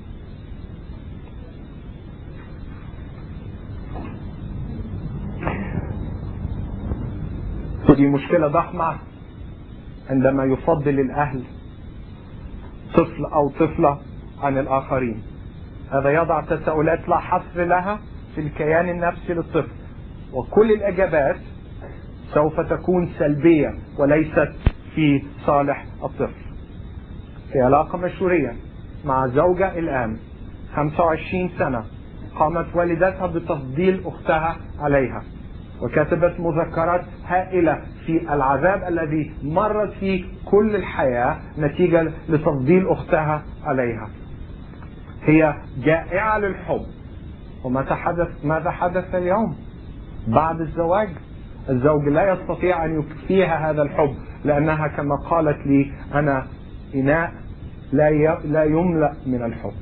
ودي مشكلة ضخمة عندما يفضل الأهل طفل أو طفلة عن الآخرين. هذا يضع تساؤلات لا حصر لها في الكيان النفسي للطفل، وكل الإجابات سوف تكون سلبية وليست في صالح الطفل. في علاقة مشورية مع زوجة الآن 25 سنة، قامت والدتها بتفضيل أختها عليها، وكتبت مذكرات هائلة في العذاب الذي مرت فيه كل الحياة نتيجة لتفضيل أختها عليها. هي جائعة للحب. ماذا حدث اليوم بعد الزواج؟ الزوج لا يستطيع أن يكفيها هذا الحب، لأنها كما قالت لي أنا إناء لا يملأ من الحب.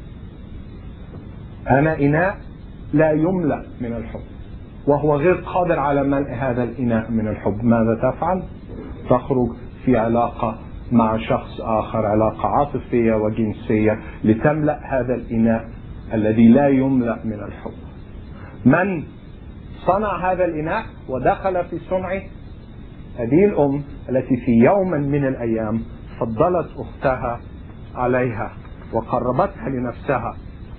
أنا إناء لا يملأ من الحب، وهو غير قادر على ملء هذا الإناء من الحب. ماذا تفعل؟ تخرج في علاقة مع شخص آخر، علاقة عاطفية وجنسية، لتملأ هذا الإناء الذي لا يملأ من الحب. من صنع هذا الإناء ودخل في صنعه؟ هذه الأم التي في يوم من الأيام فضلت أختها عليها وقربتها لنفسها.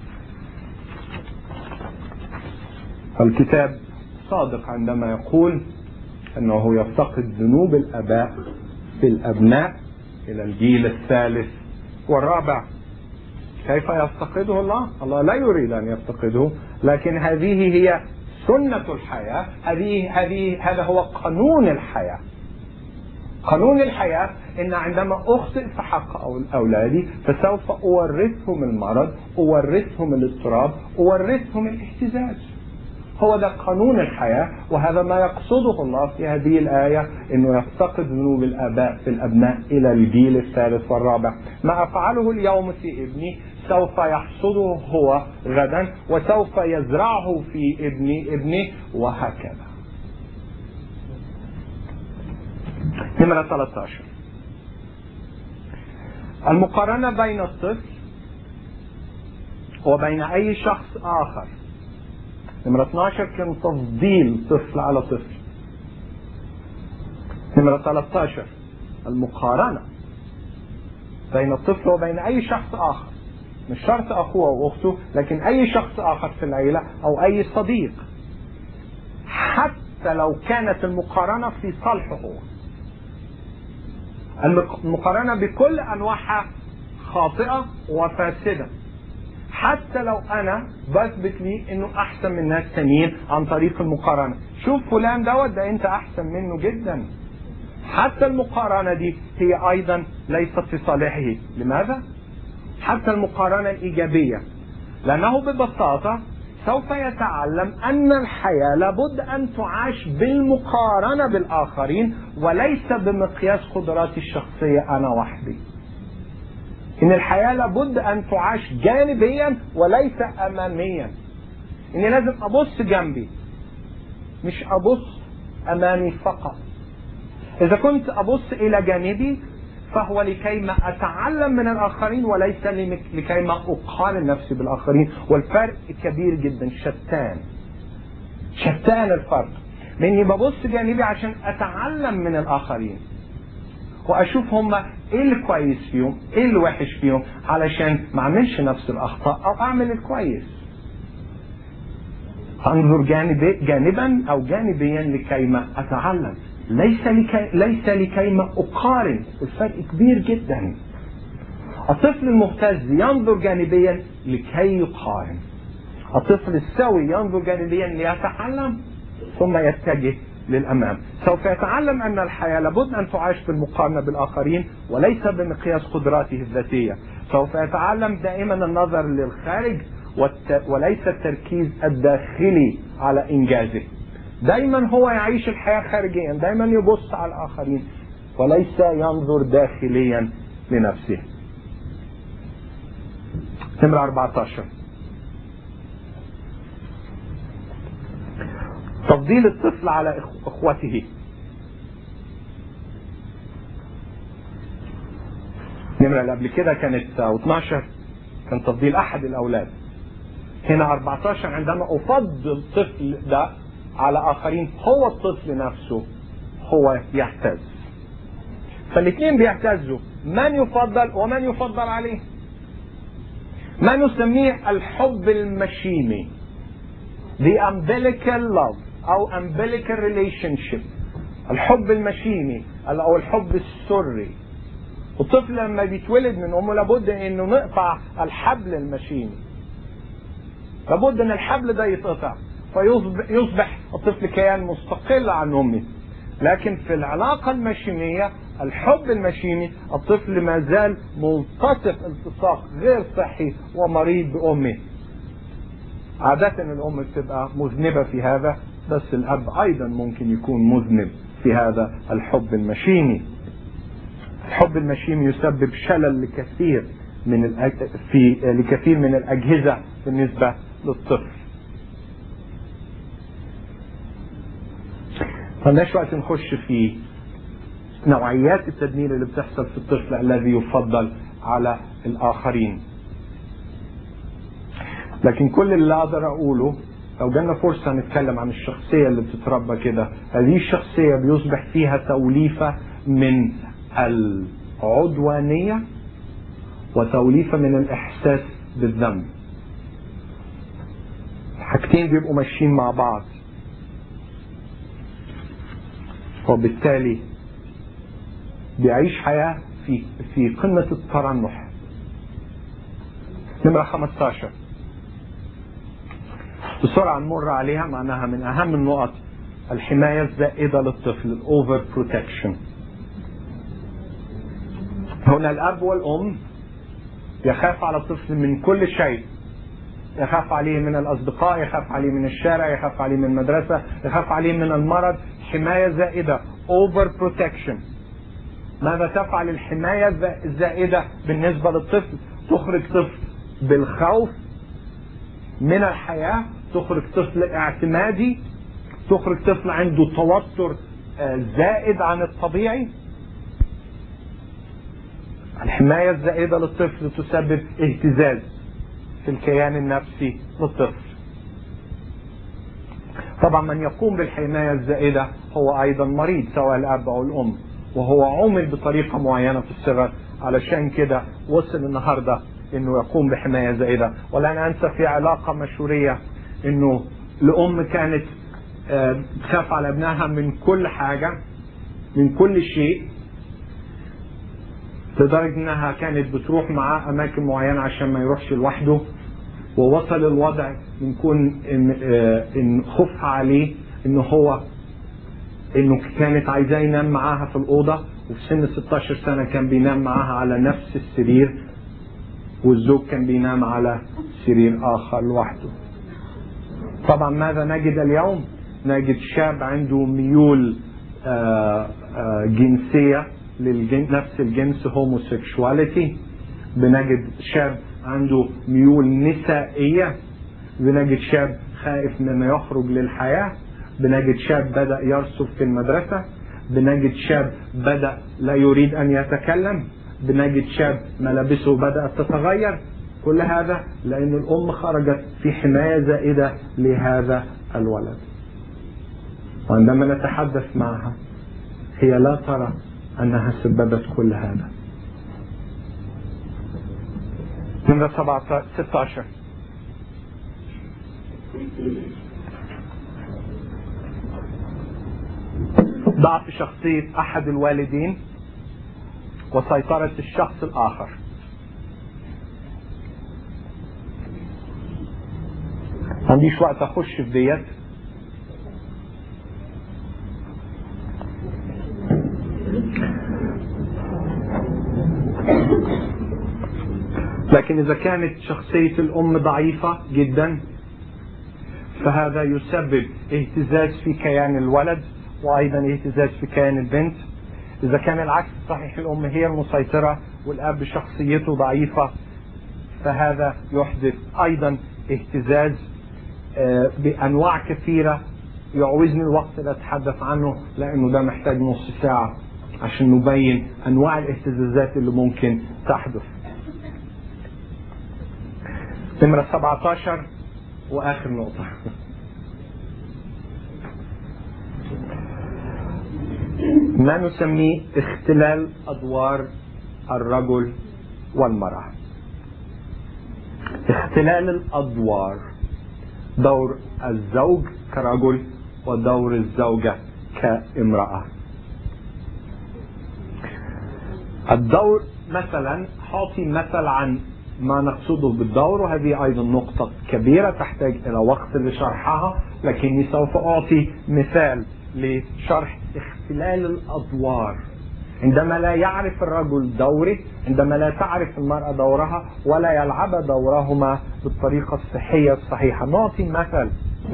الكتاب صادق عندما يقول أنه يفتقد ذنوب الآباء في الأبناء إلى الجيل الثالث والرابع. كيف يفتقده الله؟ الله لا يريد أن يفتقده، لكن هذه هي سنة الحياة. هذا هو قانون الحياة. قانون الحياة إن عندما أخطئ في حق أولادي فسوف أورثهم المرض، أورثهم الاضطراب، أورثهم الاهتزاز. هو ده قانون الحياة، وهذا ما يقصده الله في هذه الآية، إنه يفتقد ذنوب الآباء في الأبناء إلى الجيل الثالث والرابع. ما أفعله اليوم في ابني سوف يحصده هو غدا، وسوف يزرعه في ابني وهكذا. نمرة 13، المقارنة بين الطفل وبين أي شخص آخر. نمرة 12 كان تفضيل طفل على طفل. نمرة 13 المقارنة بين الطفل وبين أي شخص آخر، مش شرط أخوه أو أخته، لكن أي شخص آخر في العيلة أو أي صديق، حتى لو كانت المقارنة في صالحه هو. المقارنة بكل أنواعها خاطئة وفاسدة، حتى لو أنا بثبت لي إنه أحسن من ناس تانيين عن طريق المقارنة. شوف فلان ده أنت أحسن منه جدا. حتى المقارنة دي هي أيضا ليست في صالحه. لماذا؟ حتى المقارنة الإيجابية، لأنه ببساطة سوف يتعلم أن الحياة لابد أن تعاش بالمقارنة بالآخرين وليس بمقياس قدراتي الشخصية أنا وحدي. إن الحياة لابد أن تعاش جانبيا وليس أماميا. إني لازم أبص جنبي مش أبص أمامي فقط. إذا كنت أبص إلى جانبي فهو لكيما أتعلم من الآخرين وليس لكيما أقارن نفسي بالآخرين. والفرق كبير جدا، شتان الفرق. لأني ببص جانبي عشان أتعلم من الآخرين وأشوف هم إيه الكويس فيهم إيه الوحش فيهم، علشان ما أعملش نفس الأخطاء أو أعمل الكويس. أنظر جانبا أو جانبيا لكيما أتعلم، ليس لكيما أقارن. الفرق كبير جدا. الطفل المهتز ينظر جانبيا لكي يقارن. الطفل السوي ينظر جانبيا ليتعلم ثم يتجه للأمام. سوف يتعلم أن الحياة لابد أن تعاش بالمقارنة بالآخرين وليس بمقياس قدراته الذاتية. سوف يتعلم دائما النظر للخارج وليس التركيز الداخلي على إنجازه. دايما هو يعيش الحياة خارجيا، دايما يبص على الآخرين وليس ينظر داخليا لنفسه. نمرة 14، تفضيل الطفل على اخوته. النمرة اللي قبل كده كانت 12 كان تفضيل احد الاولاد. هنا 14 عندما افضل الطفل ده على اخرين، هو الطفل نفسه هو يهتز. فالاثنين بيهتزوا، من يفضل ومن يفضل عليه. ما نسميه الحب المشيمي، the umbilical love او umbilical relationship، الحب المشيمي او الحب السري. الطفل لما بيتولد من امه لابد انه نقطع الحبل المشيمي، لابد ان الحبل ده يتقطع فيصبح الطفل كيان مستقل عن امه. لكن في العلاقة المشيمية، الحب المشيمي، الطفل ما زال ملتصق التصاق غير صحي ومريض بامه. عادة الام بتبقى مذنبة في هذا، بس الاب ايضا ممكن يكون مذنب في هذا الحب المشيمي. الحب المشيمي يسبب شلل لكثير من الأجهزة بالنسبة للطفل. مالناش وقت نخش في نوعيات التدمير اللي بتحصل في الطفل الذي يفضل على الآخرين. لكن كل اللي أقدر أقوله، لو جالنا فرصة نتكلم عن الشخصية اللي بتتربى كده، هذه الشخصية بيصبح فيها توليفة من العدوانية وتوليفة من الإحساس بالذنب. حاجتين بيبقوا ماشيين مع بعض، وبالتالي بيعيش حياة في قمة الترنح. نمرة 15 بسرعة نمر عليها، معناها من أهم النقط الحماية الزائدة للطفل، الأوفر بروتكشن. هنا الأب والأم يخاف على الطفل من كل شيء، يخاف عليه من الأصدقاء، يخاف عليه من الشارع، يخاف عليه من المدرسة، يخاف عليه من المرض. حماية زائدة، over protection. ماذا تفعل الحماية الزائدة بالنسبة للطفل؟ تخرج طفل بالخوف من الحياة، تخرج طفل اعتمادي، تخرج طفل عنده توتر زائد عن الطبيعي. الحماية الزائدة للطفل تسبب اهتزاز في الكيان النفسي للطفل. طبعا من يقوم بالحماية الزائدة هو أيضا مريض، سواء الأب أو الأم، وهو عمل بطريقة معينة في الصغر، علشان كده وصل النهاردة إنه يقوم بحماية زائدة. ولا أنسى في علاقة مشهورية إنه الأم كانت تخاف على ابنها من كل حاجة، من كل شيء، لدرجة انها كانت بتروح معاه اماكن معينة عشان ما يروحش لوحده. ووصل الوضع من كون ان خوفها عليه انه كانت عايزاه ينام معاها في الاوضة، وفي سن 16 سنة كان بينام معاها على نفس السرير، والزوج كان بينام على سرير اخر لوحده. طبعا ماذا نجد اليوم؟ نجد شاب عنده ميول جنسية لنفس الجنس، هوموسيكشواليتي. بنجد شاب عنده ميول نسائية. بنجد شاب خائف من يخرج للحياة. بنجد شاب بدأ يرسب في المدرسة. بنجد شاب بدأ لا يريد أن يتكلم. بنجد شاب ملابسه بدأت تتغير. كل هذا لأن الأم خرجت في حماية زائدة لهذا الولد. وعندما نتحدث معها هي لا ترى أنها سببت كل هذا. نمرة 16 ضعف شخصية أحد الوالدين وسيطرة الشخص الآخر. عنديش وقت أخش في ديت، لكن إذا كانت شخصية الأم ضعيفة جدا فهذا يسبب اهتزاز في كيان الولد وأيضا اهتزاز في كيان البنت. إذا كان العكس صحيح، الأم هي المسيطرة والأب شخصيته ضعيفة، فهذا يحدث أيضا اهتزاز بأنواع كثيرة يعوزني الوقت لا أتحدث عنه، لأنه ده محتاج نص ساعة عشان نبين أنواع الاهتزازات اللي ممكن تحدث. نمرة 17 وآخر نقطة. ما نسميه اختلال أدوار الرجل والمرأة. اختلال الأدوار، دور الزوج كرجل ودور الزوجة كامرأة. الدور مثلا، حاطي مثل عن ما نقصده بالدور، وهذه أيضا نقطة كبيرة تحتاج إلى وقت لشرحها، لكني سوف أعطي مثال لشرح اختلال الأدوار. عندما لا يعرف الرجل دوره، عندما لا تعرف المرأة دورها ولا يلعب دورهما بالطريقة الصحية الصحيحة. نعطي مثل.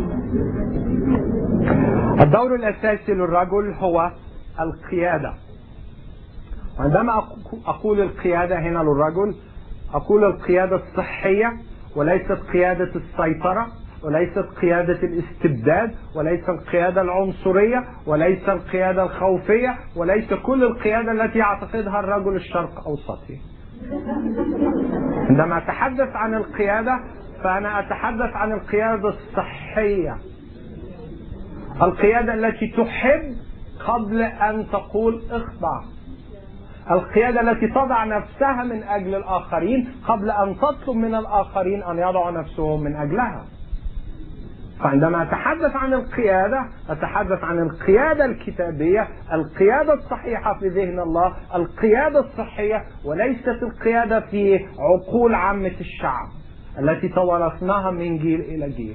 الدور الأساسي للرجل هو القيادة. وعندما أقول القيادة هنا للرجل، أقول القيادة الصحية، وليست قيادة السيطرة، وليست قيادة الاستبداد، وليس القيادة العنصرية، وليس القيادة الخوفية، وليس كل القيادة التي يعتقدها الرجل الشرق أوسطي. عندما أتحدث عن القيادة فأنا أتحدث عن القيادة الصحية، القيادة التي تحب قبل أن تقول اخضع، القيادة التي تضع نفسها من أجل الآخرين قبل أن تطلب من الآخرين أن يضعوا نفسهم من أجلها. فعندما أتحدث عن القيادة أتحدث عن القيادة الكتابية، القيادة الصحيحة في ذهن الله، القيادة الصحية، وليست القيادة في عقول عامة الشعب التي توارثناها من جيل إلى جيل.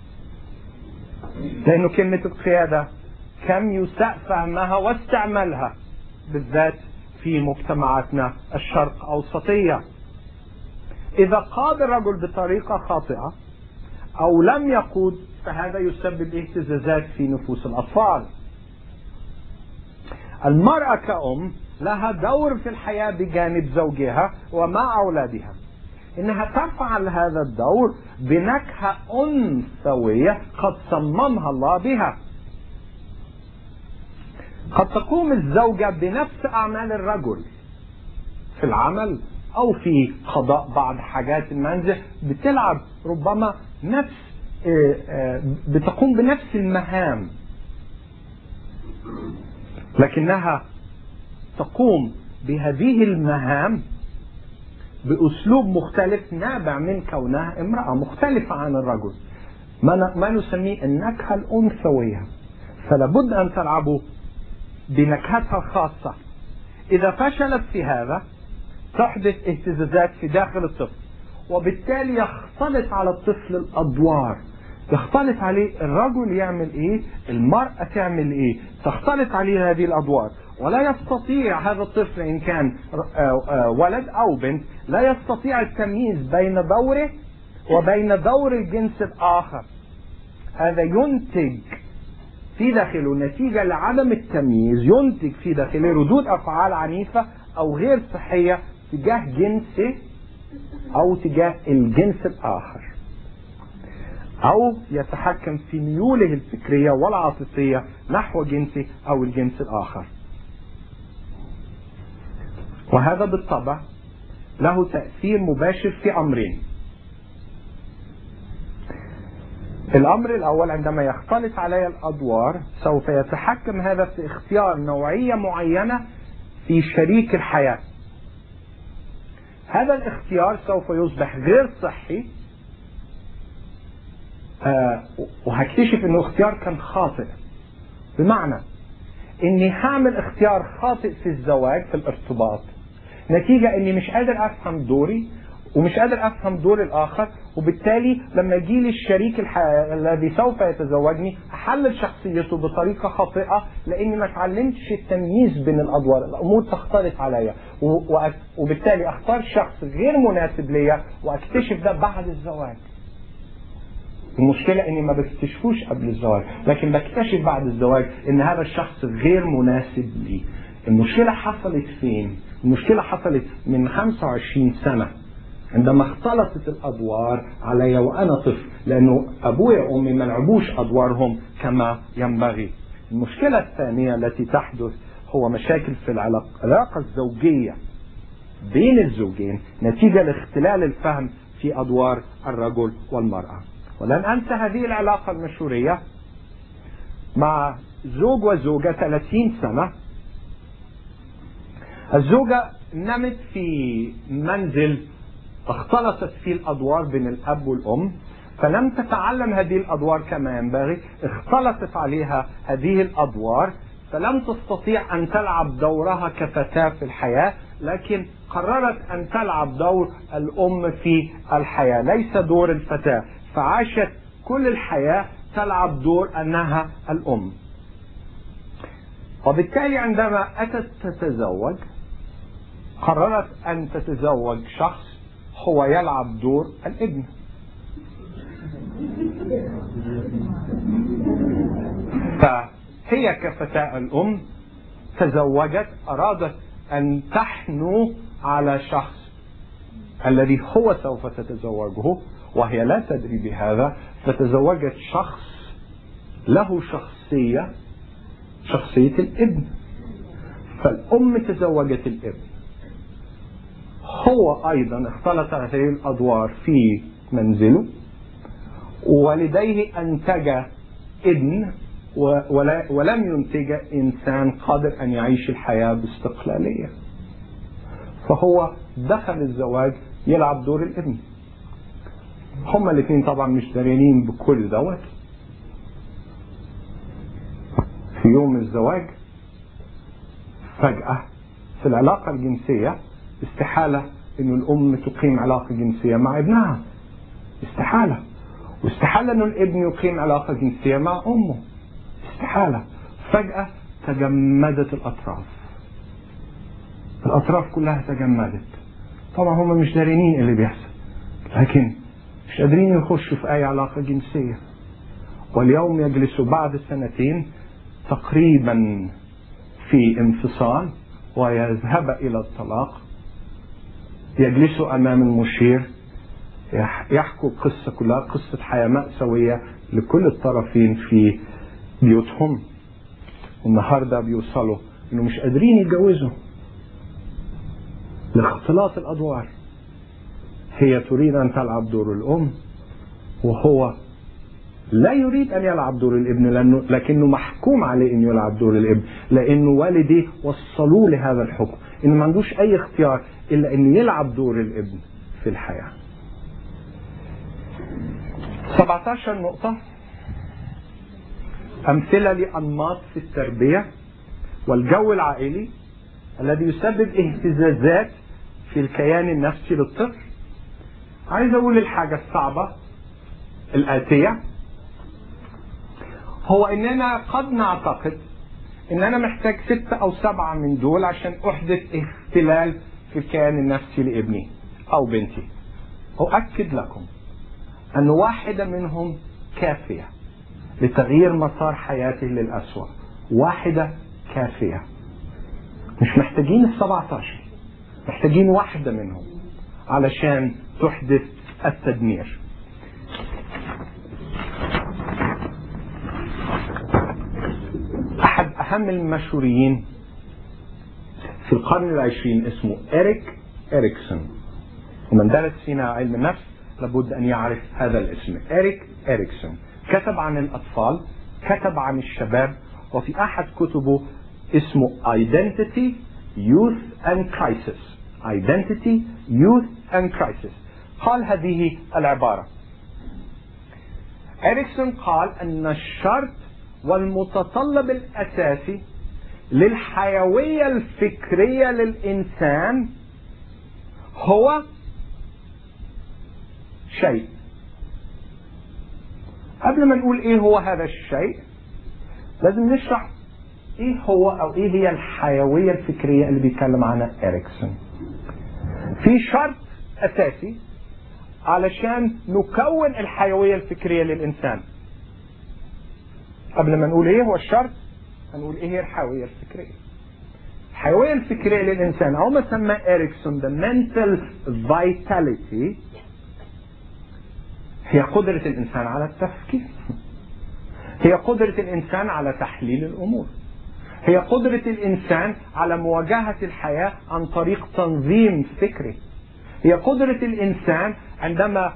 لأنه كلمة القيادة كم يساء فهمها واستعمالها بالذات في مجتمعاتنا الشرق أوسطية. إذا قاد الرجل بطريقة خاطئة أو لم يقود فهذا يسبب اهتزازات في نفوس الأطفال. المرأة كأم لها دور في الحياة بجانب زوجها ومع أولادها. إنها تفعل هذا الدور بنكهة أنثوية قد صممها الله بها. قد تقوم الزوجة بنفس أعمال الرجل في العمل أو في قضاء بعض حاجات المنزل، بتلعب ربما نفس بتقوم بنفس المهام، لكنها تقوم بهذه المهام بأسلوب مختلف نابع من كونها امرأة مختلفة عن الرجل، ما نسميه النكهة الأنثوية. فلابد أن تلعبوا بنكهتها الخاصة. إذا فشلت في هذا تحدث اهتزازات في داخل الطفل، وبالتالي يختلط على الطفل الأدوار، يختلط عليه الرجل يعمل إيه، المرأة تعمل إيه، تختلط عليه هذه الأدوار. ولا يستطيع هذا الطفل إن كان ولد أو بنت لا يستطيع التمييز بين دوره وبين دور الجنس الآخر. هذا ينتج في داخله نتيجة لعدم التمييز، ينتج في داخله ردود أفعال عنيفة أو غير صحية تجاه جنسه أو تجاه الجنس الآخر، أو يتحكم في ميوله الفكرية والعاطفية نحو جنسه أو الجنس الآخر. وهذا بالطبع له تأثير مباشر في أمرين. الأمر الأول، عندما يختلط علي الأدوار سوف يتحكم هذا في اختيار نوعية معينة في شريك الحياة. هذا الاختيار سوف يصبح غير صحي، وهكتشف انه اختيار كان خاطئ. بمعنى اني هعمل اختيار خاطئ في الزواج في الارتباط نتيجة اني مش قادر افهم دوري ومش قادر افهم دور الاخر، وبالتالي لما يجي لي الشريك الحياة الذي سوف يتزوجني احلل شخصيته بطريقة خاطئة لاني ما اتعلمتش التمييز بين الادوار، الامور تختلط عليا وبالتالي اختار شخص غير مناسب ليا واكتشف ده بعد الزواج. المشكلة اني ما بكتشفوش قبل الزواج، لكن بكتشف بعد الزواج ان هذا الشخص غير مناسب لي. المشكلة حصلت فين؟ المشكلة حصلت من 25 سنة عندما اختلطت الأدوار علي وأنا طفل، لأنه أبوي وأمي ما لعبوش أدوارهم كما ينبغي. المشكلة الثانية التي تحدث هو مشاكل في العلاقة الزوجية بين الزوجين نتيجة لاختلال الفهم في أدوار الرجل والمرأة. ولن أنسى هذه العلاقة المشهورية مع زوج وزوجة 30 سنة. الزوجة نمت في منزل اختلطت فيه الأدوار بين الأب والأم، فلم تتعلم هذه الأدوار كما ينبغي، اختلطت عليها هذه الأدوار، فلم تستطيع أن تلعب دورها كفتاة في الحياة، لكن قررت أن تلعب دور الأم في الحياة، ليس دور الفتاة، فعاشت كل الحياة تلعب دور أنها الأم. وبالتالي عندما أتت تتزوج قررت أن تتزوج شخص هو يلعب دور الابن. فهي كفتاة الأم تزوجت، أرادت أن تحنو على شخص الذي هو سوف تتزوجه وهي لا تدري بهذا، فتزوجت شخص له شخصية الابن. فالأم تزوجت الابن، هو أيضا اختلط هذه الأدوار في منزله، ولديه أنتج ابن ولم ينتج إنسان قادر أن يعيش الحياة باستقلالية، فهو دخل الزواج يلعب دور الابن. هما الاثنين طبعا مش داريين بكل دوت. في يوم الزواج فجأة في العلاقة الجنسية استحالة إنه الأم تقيم علاقة جنسية مع ابنها، استحالة. واستحالة إنه الابن يقيم علاقة جنسية مع أمه، استحالة. فجأة تجمدت الأطراف كلها تجمدت. طبعا هم مش دارين اللي بيحصل، لكن مش قادرين يخشوا في أي علاقة جنسية. واليوم يجلسوا بعد سنتين تقريبا في انفصال ويذهب إلى الطلاق، يجلسوا أمام المشير يحكوا القصة كلها، قصة حياة مأساوية لكل الطرفين في بيوتهم. والنهاردة بيوصلوا إنه مش قادرين يتجوزوا لاختلاط الأدوار. هي تريد أن تلعب دور الأم وهو لا يريد أن يلعب دور الابن، لكنه محكوم عليه أن يلعب دور الابن، لأنه والديه وصلوا لهذا الحكم إنه ما عندوش أي اختيار إلا أنه يلعب دور الابن في الحياة. 17 نقطة أمثلة لأنماط في التربية والجو العائلي الذي يسبب اهتزازات في الكيان النفسي للطفل. عايز أقول الحاجة الصعبة الآتية، هو إننا قد نعتقد إن أنا محتاج 6 أو 7 من دول عشان أحدث اختلال في الكيان النفسي لابني أو بنتي. أؤكد لكم أن واحدة منهم كافية لتغيير مسار حياته للأسوأ، واحدة كافية. مش محتاجين 17، محتاجين واحدة منهم علشان تحدث التدمير. أحد أهم المشهورين في القرن العشرين اسمه إريكسون، ومن درس فينا علم النفس لابد أن يعرف هذا الاسم. إريكسون كتب عن الأطفال، كتب عن الشباب، وفي أحد كتبه اسمه Identity, Youth and Crisis. Identity, Youth and Crisis. قال هذه العبارة. إريكسون قال أن الشرط والمتطلب الأساسي للحيوية الفكرية للإنسان هو شيء. قبل ما نقول ايه هو هذا الشيء لازم نشرح ايه هو او ايه هي الحيوية الفكرية اللي بيتكلم عنها إريكسون. في شرط اساسي علشان نكون الحيوية الفكرية للإنسان. قبل ما نقول ايه هو الشرط هنقول ايه هي الحيوية الفكرية. الحيوية الفكرية للإنسان أو ما سمى إريكسون the mental vitality هي قدرة الإنسان على التفكير، هي قدرة الإنسان على تحليل الأمور، هي قدرة الإنسان على مواجهة الحياة عن طريق تنظيم فكري، هي قدرة الإنسان عندما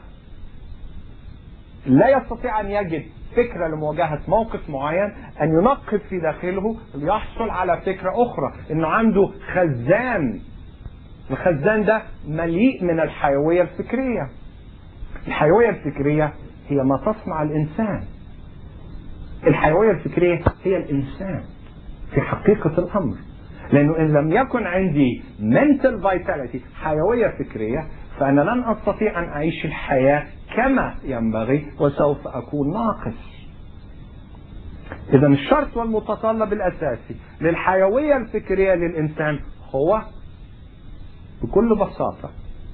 لا يستطيع أن يجد فكرة لمواجهة موقف معين أن ينقب في داخله ليحصل على فكرة أخرى، إنه عنده خزان، الخزان ده مليء من الحيوية الفكرية. الحيوية الفكرية هي ما تصنع الإنسان، الحيوية الفكرية هي الإنسان في حقيقة الأمر، لأنه إن لم يكن عندي mental vitality حيوية فكرية فأنا لن أستطيع أن أعيش الحياة كما ينبغي وسوف أكون ناقص. إذا الشرط والمتطلب الأساسي للحيوية الفكرية للإنسان هو بكل بساطة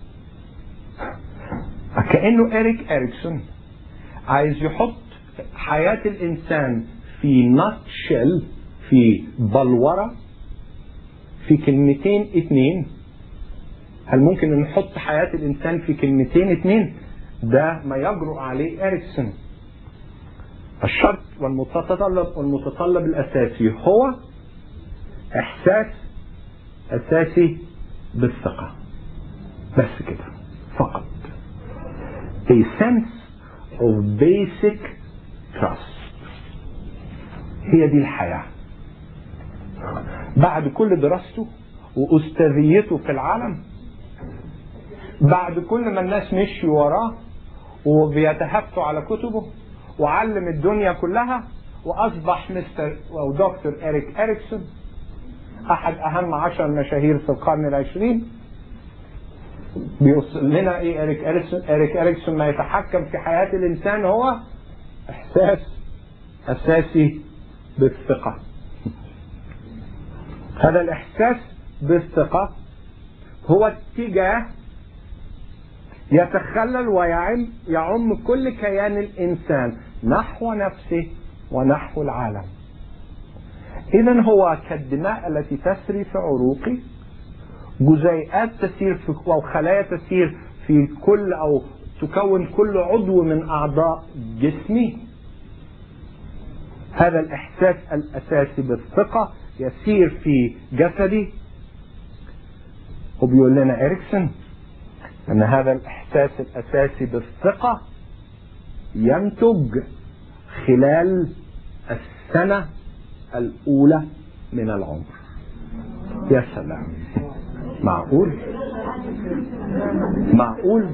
كأنه إريكسون عايز يحط حياة الإنسان في ناتشل، في بلورة، في كلمتين اتنين. هل ممكن أن نحط حياة الإنسان في كلمتين اتنين؟ ده ما يجرؤ عليه إريكسون. الشرط والمتطلب الأساسي هو إحساس أساسي بالثقة، بس كده فقط. A sense of basic trust. هي دي الحياة. بعد كل دراسته وأستاذيته في العالم، بعد كل ما الناس مشوا وراه وبيتهفتوا على كتبه وعلم الدنيا كلها وأصبح مستر أو دكتور إريكسون أحد أهم 10 مشاهير في القرن العشرين. بيوصل لنا إيه إريك إريكسون ما يتحكم في حياة الإنسان هو إحساس أساسي بالثقة. هذا الإحساس بالثقة هو اتجاه يتخلل ويعم كل كيان الإنسان نحو نفسه ونحو العالم. إذن هو كالدماء التي تسري في عروقي، جزيئات تسير في أو خلايا تسير في كل أو تكون كل عضو من أعضاء جسمي. هذا الإحساس الأساسي بالثقة يسير في جسدي. وبيقول لنا إريكسون أن هذا الإحساس الأساسي بالثقة ينتج خلال السنة الأولى من العمر. يا سلام، معقول؟ معقول؟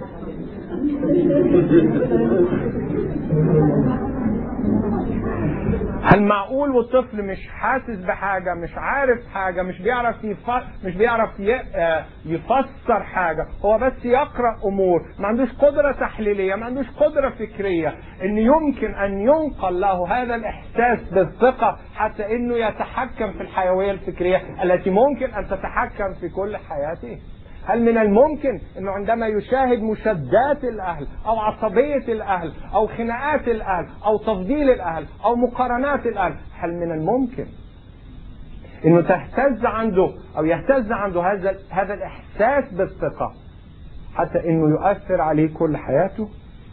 هل معقول والطفل مش حاسس بحاجة، مش عارف حاجة، مش بيعرف يفسر حاجة، هو بس يقرأ أمور، ما عندوش قدرة تحليلية، ما عندوش قدرة فكرية، إن يمكن أن ينقل له هذا الإحساس بالثقة حتى إنه يتحكم في الحيوية الفكرية التي ممكن أن تتحكم في كل حياته؟ هل من الممكن أنه عندما يشاهد مشادات الأهل أو عصبية الأهل أو خناقات الأهل أو تفضيل الأهل أو مقارنات الأهل، هل من الممكن أنه تهتز عنده أو يهتز عنده هذا الإحساس بالثقة حتى أنه يؤثر عليه كل حياته؟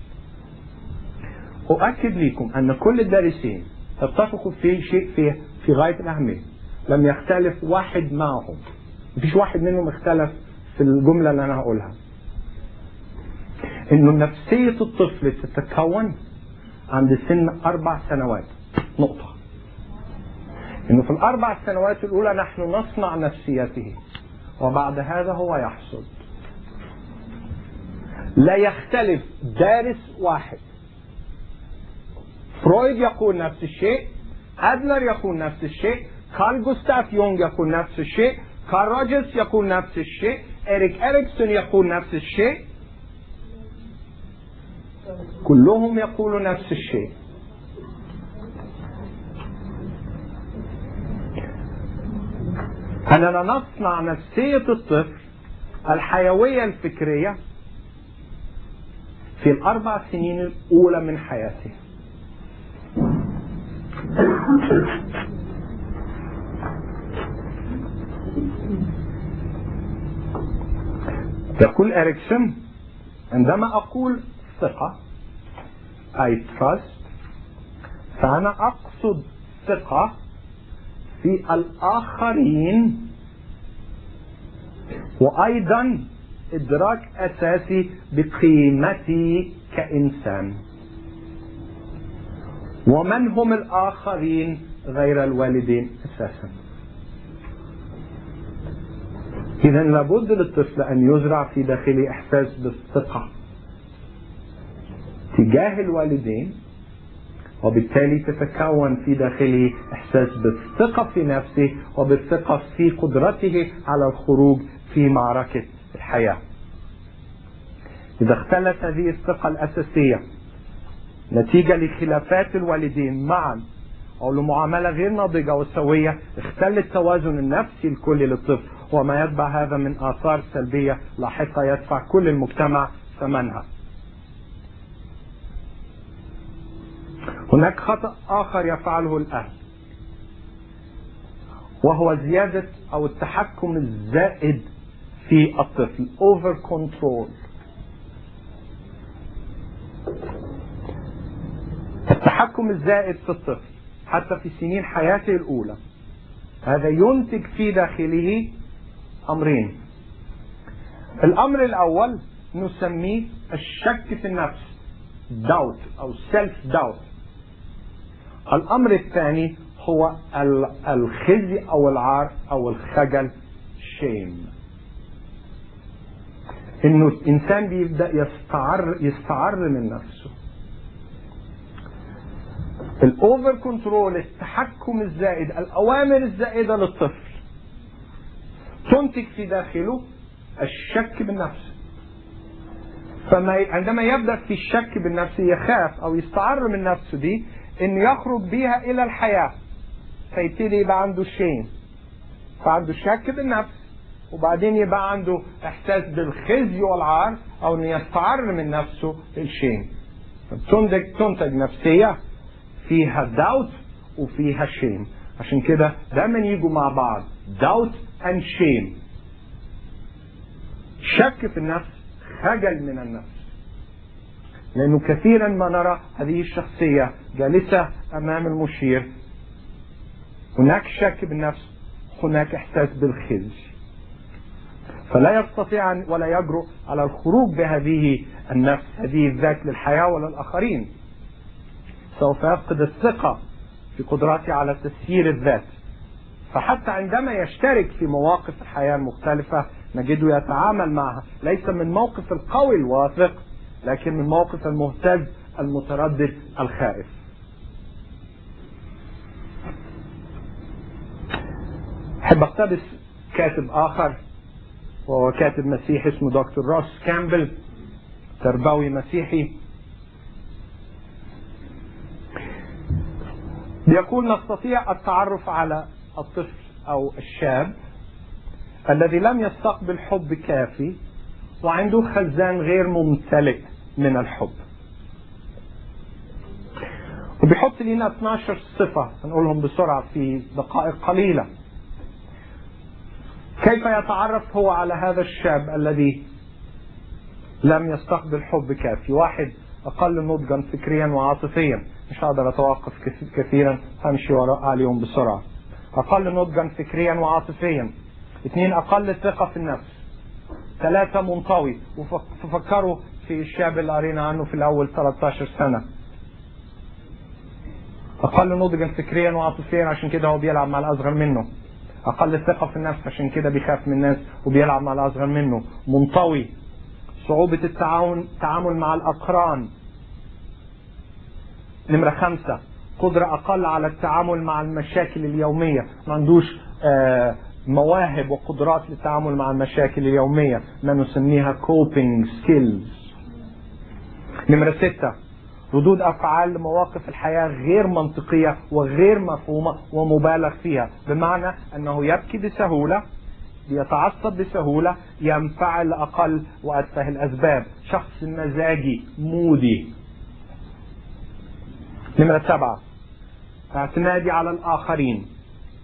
أؤكد لكم أن كل الدارسين اتفقوا في شيء في غاية الأهمية، لم يختلف واحد معهم، مفيش واحد منهم اختلف في الجملة اللي أنا هقولها، إنه نفسية الطفل تتكون عند سن 4 سنوات نقطة. إنه في ال4 سنوات الأولى نحن نصنع نفسيته وبعد هذا هو يحصد. لا يختلف دارس واحد. فرويد يقول نفس الشيء، أدلر يقول نفس الشيء، كارل جوستاف يونغ يقول نفس الشيء، كارل روجرز يقول نفس الشيء، إريكسون يقول نفس الشيء، كلهم يقولون نفس الشيء. أننا نصنع نفسية الطفل الحيوية الفكرية في ال4 سنين الأولى من حياته. يقول إريكسون: عندما أقول ثقة I trust، فأنا أقصد ثقة في الآخرين، وأيضا إدراك أساسي بقيمتي كإنسان. ومن هم الآخرين غير الوالدين أساسا؟ إذا لابد للطفل أن يزرع في داخله إحساس بالثقة تجاه الوالدين، وبالتالي تتكون في داخله إحساس بالثقة في نفسه وبالثقة في قدرته على الخروج في معركة الحياة. إذا اختلت هذه الثقة الأساسية نتيجة لخلافات الوالدين معا أو لمعاملة غير ناضجة وسوية، اختل التوازن النفسي الكلي للطفل، وما يتبع هذا من آثار سلبية لاحقة يدفع كل المجتمع ثمنها. هناك خطأ آخر يفعله الأهل، وهو زيادة أو التحكم الزائد في الطفل، over control. التحكم الزائد في الطفل حتى في سنين حياته الأولى، هذا ينتج في داخله أمرين. الأمر الأول نسميه الشك في النفس، doubt أو self doubt. الأمر الثاني هو الخزي أو العار أو الخجل، shame. إنه الإنسان بيبدأ يستعر من نفسه. الأوفر كنترول، التحكم الزائد، الأوامر الزائدة للطفل تنتج في داخله الشك بالنفس. عندما يبدأ في الشك بالنفس يخاف أو يستعر من نفسه دي إنه يخرج بها إلى الحياة، فيبتدي يبقى عنده شيم، فعنده شك بالنفس، وبعدين يبقى عنده إحساس بالخزي والعار أو إنه يستعر من نفسه الشيم. تنتج نفسية فيها داوت وفيها شيم. عشان كده دايما يجوا مع بعض داوت and شيم، شك في النفس، خجل من النفس. لأنه كثيرا ما نرى هذه الشخصية جالسة أمام المشير، هناك شك بالنفس، هناك إحساس بالخزي، فلا يستطيع ولا يجرؤ على الخروج بهذه النفس، هذه الذات للحياة وللآخرين. سوف يفقد الثقة في قدراته على تسيير الذات. فحتى عندما يشترك في مواقف الحياة المختلفة نجده يتعامل معها ليس من موقف القوي الواثق، لكن من موقف المهتز المتردد الخائف. أحب أقتبس كاتب آخر، وهو كاتب مسيحي اسمه دكتور روس كامبل، تربوي مسيحي، بيقول: نستطيع التعرف على الطفل أو الشاب الذي لم يستقبل حب كافي وعنده خزان غير ممتلئ من الحب. وبيحط لنا 12 صفة هنقولهم بسرعة في دقائق قليلة. كيف يتعرف هو على هذا الشاب الذي لم يستقبل حب كافي؟ 1، أقل نضجا فكريا وعاطفيا. مش هقدر أتوقف كثيرا، همشي وراء عليهم بسرعة. أقل نضجا فكريا وعاطفيا. 2، أقل ثقة في النفس. 3، منطوي. وفكروا في الشاب اللي قرينا عنه في الأول 13 سنة. أقل نضجا فكريا وعاطفيا عشان كده هو بيلعب مع الأصغر منه. أقل ثقة في النفس عشان كده بيخاف من الناس وبيلعب مع الأصغر منه. منطوي. صعوبة التعامل مع الأقران. 5، قدرة أقل على التعامل مع المشاكل اليومية، ما عندوش مواهب وقدرات للتعامل مع المشاكل اليومية، ما نسميها coping skills. 6، ردود أفعال لمواقف الحياة غير منطقية وغير مفهومة ومبالغ فيها، بمعنى أنه يبكي بسهولة، يتعصب بسهولة، ينفعل لأقل وأتفه الأسباب، شخص مزاجي مودي. 7، اعتمادي على الآخرين،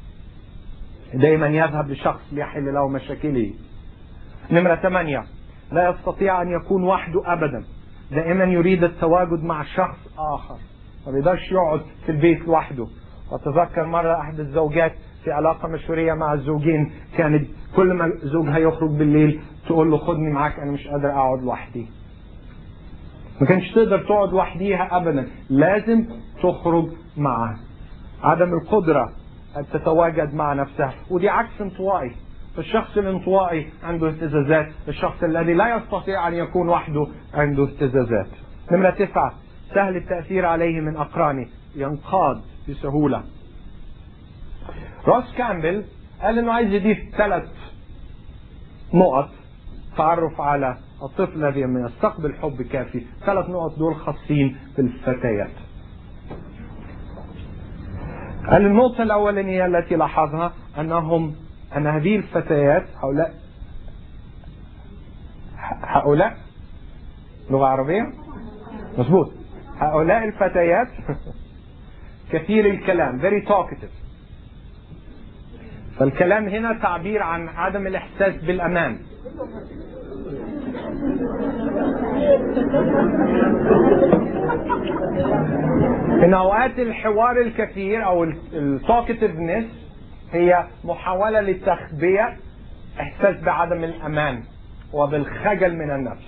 دائما يذهب لشخص ليحل له مشاكله. 8، لا يستطيع أن يكون وحده أبدا، دائما يريد التواجد مع شخص آخر، ما بيقدرش يقعد في البيت لوحده. وأتذكر مرة أحد الزوجات في علاقة مشورية مع الزوجين كانت كل ما زوجها يخرج بالليل تقول له خدني معاك، أنا مش قادر أقعد لوحدي. ما كانش تقدر تقعد لوحديها أبدا، لازم تخرج معه. عدم القدرة أن تتواجد مع نفسها، ودي عكس انطوائي. فالشخص الانطوائي عنده اهتزازات، الشخص الذي لا يستطيع أن يكون وحده عنده اهتزازات. نمرة 9، سهل التأثير عليه من أقرانه، ينقاد بسهولة. روس كامبل قال إنه عايز يضيف 3 نقط تعرف على الطفل الذي يستقبل حب كافي. 3 نقط دول خاصين بالفتيات. قال النقطة الأولانية التي لاحظها أن هذه الفتيات هؤلاء لغة عربية مظبوط، هؤلاء الفتيات كثير الكلام، very talkative. فالكلام هنا تعبير عن عدم الإحساس بالأمان. إن أوقات الحوار الكثير أو التوكتيفنس هي محاولة لتخبية إحساس بعدم الأمان وبالخجل من النفس.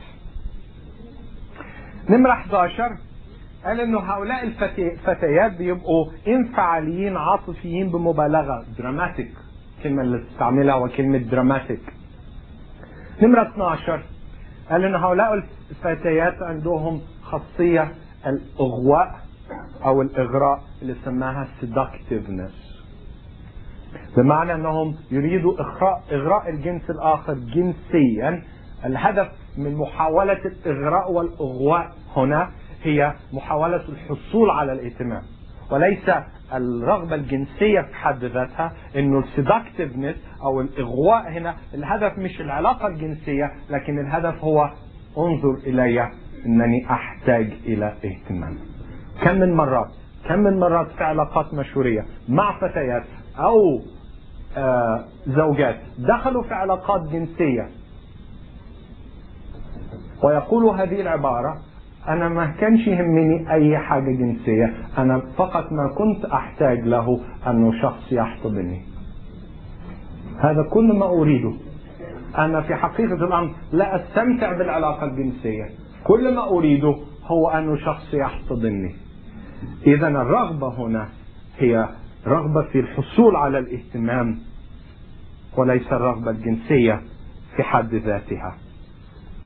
نمرة 11 قال إنه هؤلاء الفتيات بيبقوا انفعاليين عاطفيين بمبالغة، دراماتيك، الكلمة اللي تستعملها وكلمة دراماتيك. نمرة 12 قال إن هؤلاء الفتيات عندهم خاصية الإغواء أو الإغراء اللي سماها seductiveness، بمعنى أنهم يريدوا إغراء الجنس الآخر جنسيا. الهدف من محاولة الإغراء والإغواء هنا هي محاولة الحصول على الاهتمام، وليس الرغبة الجنسية في حد ذاتها. إنه السيدكتيفنس أو الإغواء هنا الهدف مش العلاقة الجنسية، لكن الهدف هو انظر إلي أنني أحتاج إلى اهتمام. كم من مرات في علاقات مشورية مع فتيات أو زوجات دخلوا في علاقات جنسية ويقولوا هذه العبارة: أنا ما كانش يهمني أي حاجة جنسية، أنا فقط ما كنت أحتاج له أنه شخص يحتضنني. هذا كل ما أريده. أنا في حقيقة الأمر لا أستمتع بالعلاقة الجنسية، كل ما أريده هو أنه شخص يحتضنني. إذا الرغبة هنا هي رغبة في الحصول على الاهتمام وليس الرغبة الجنسية في حد ذاتها.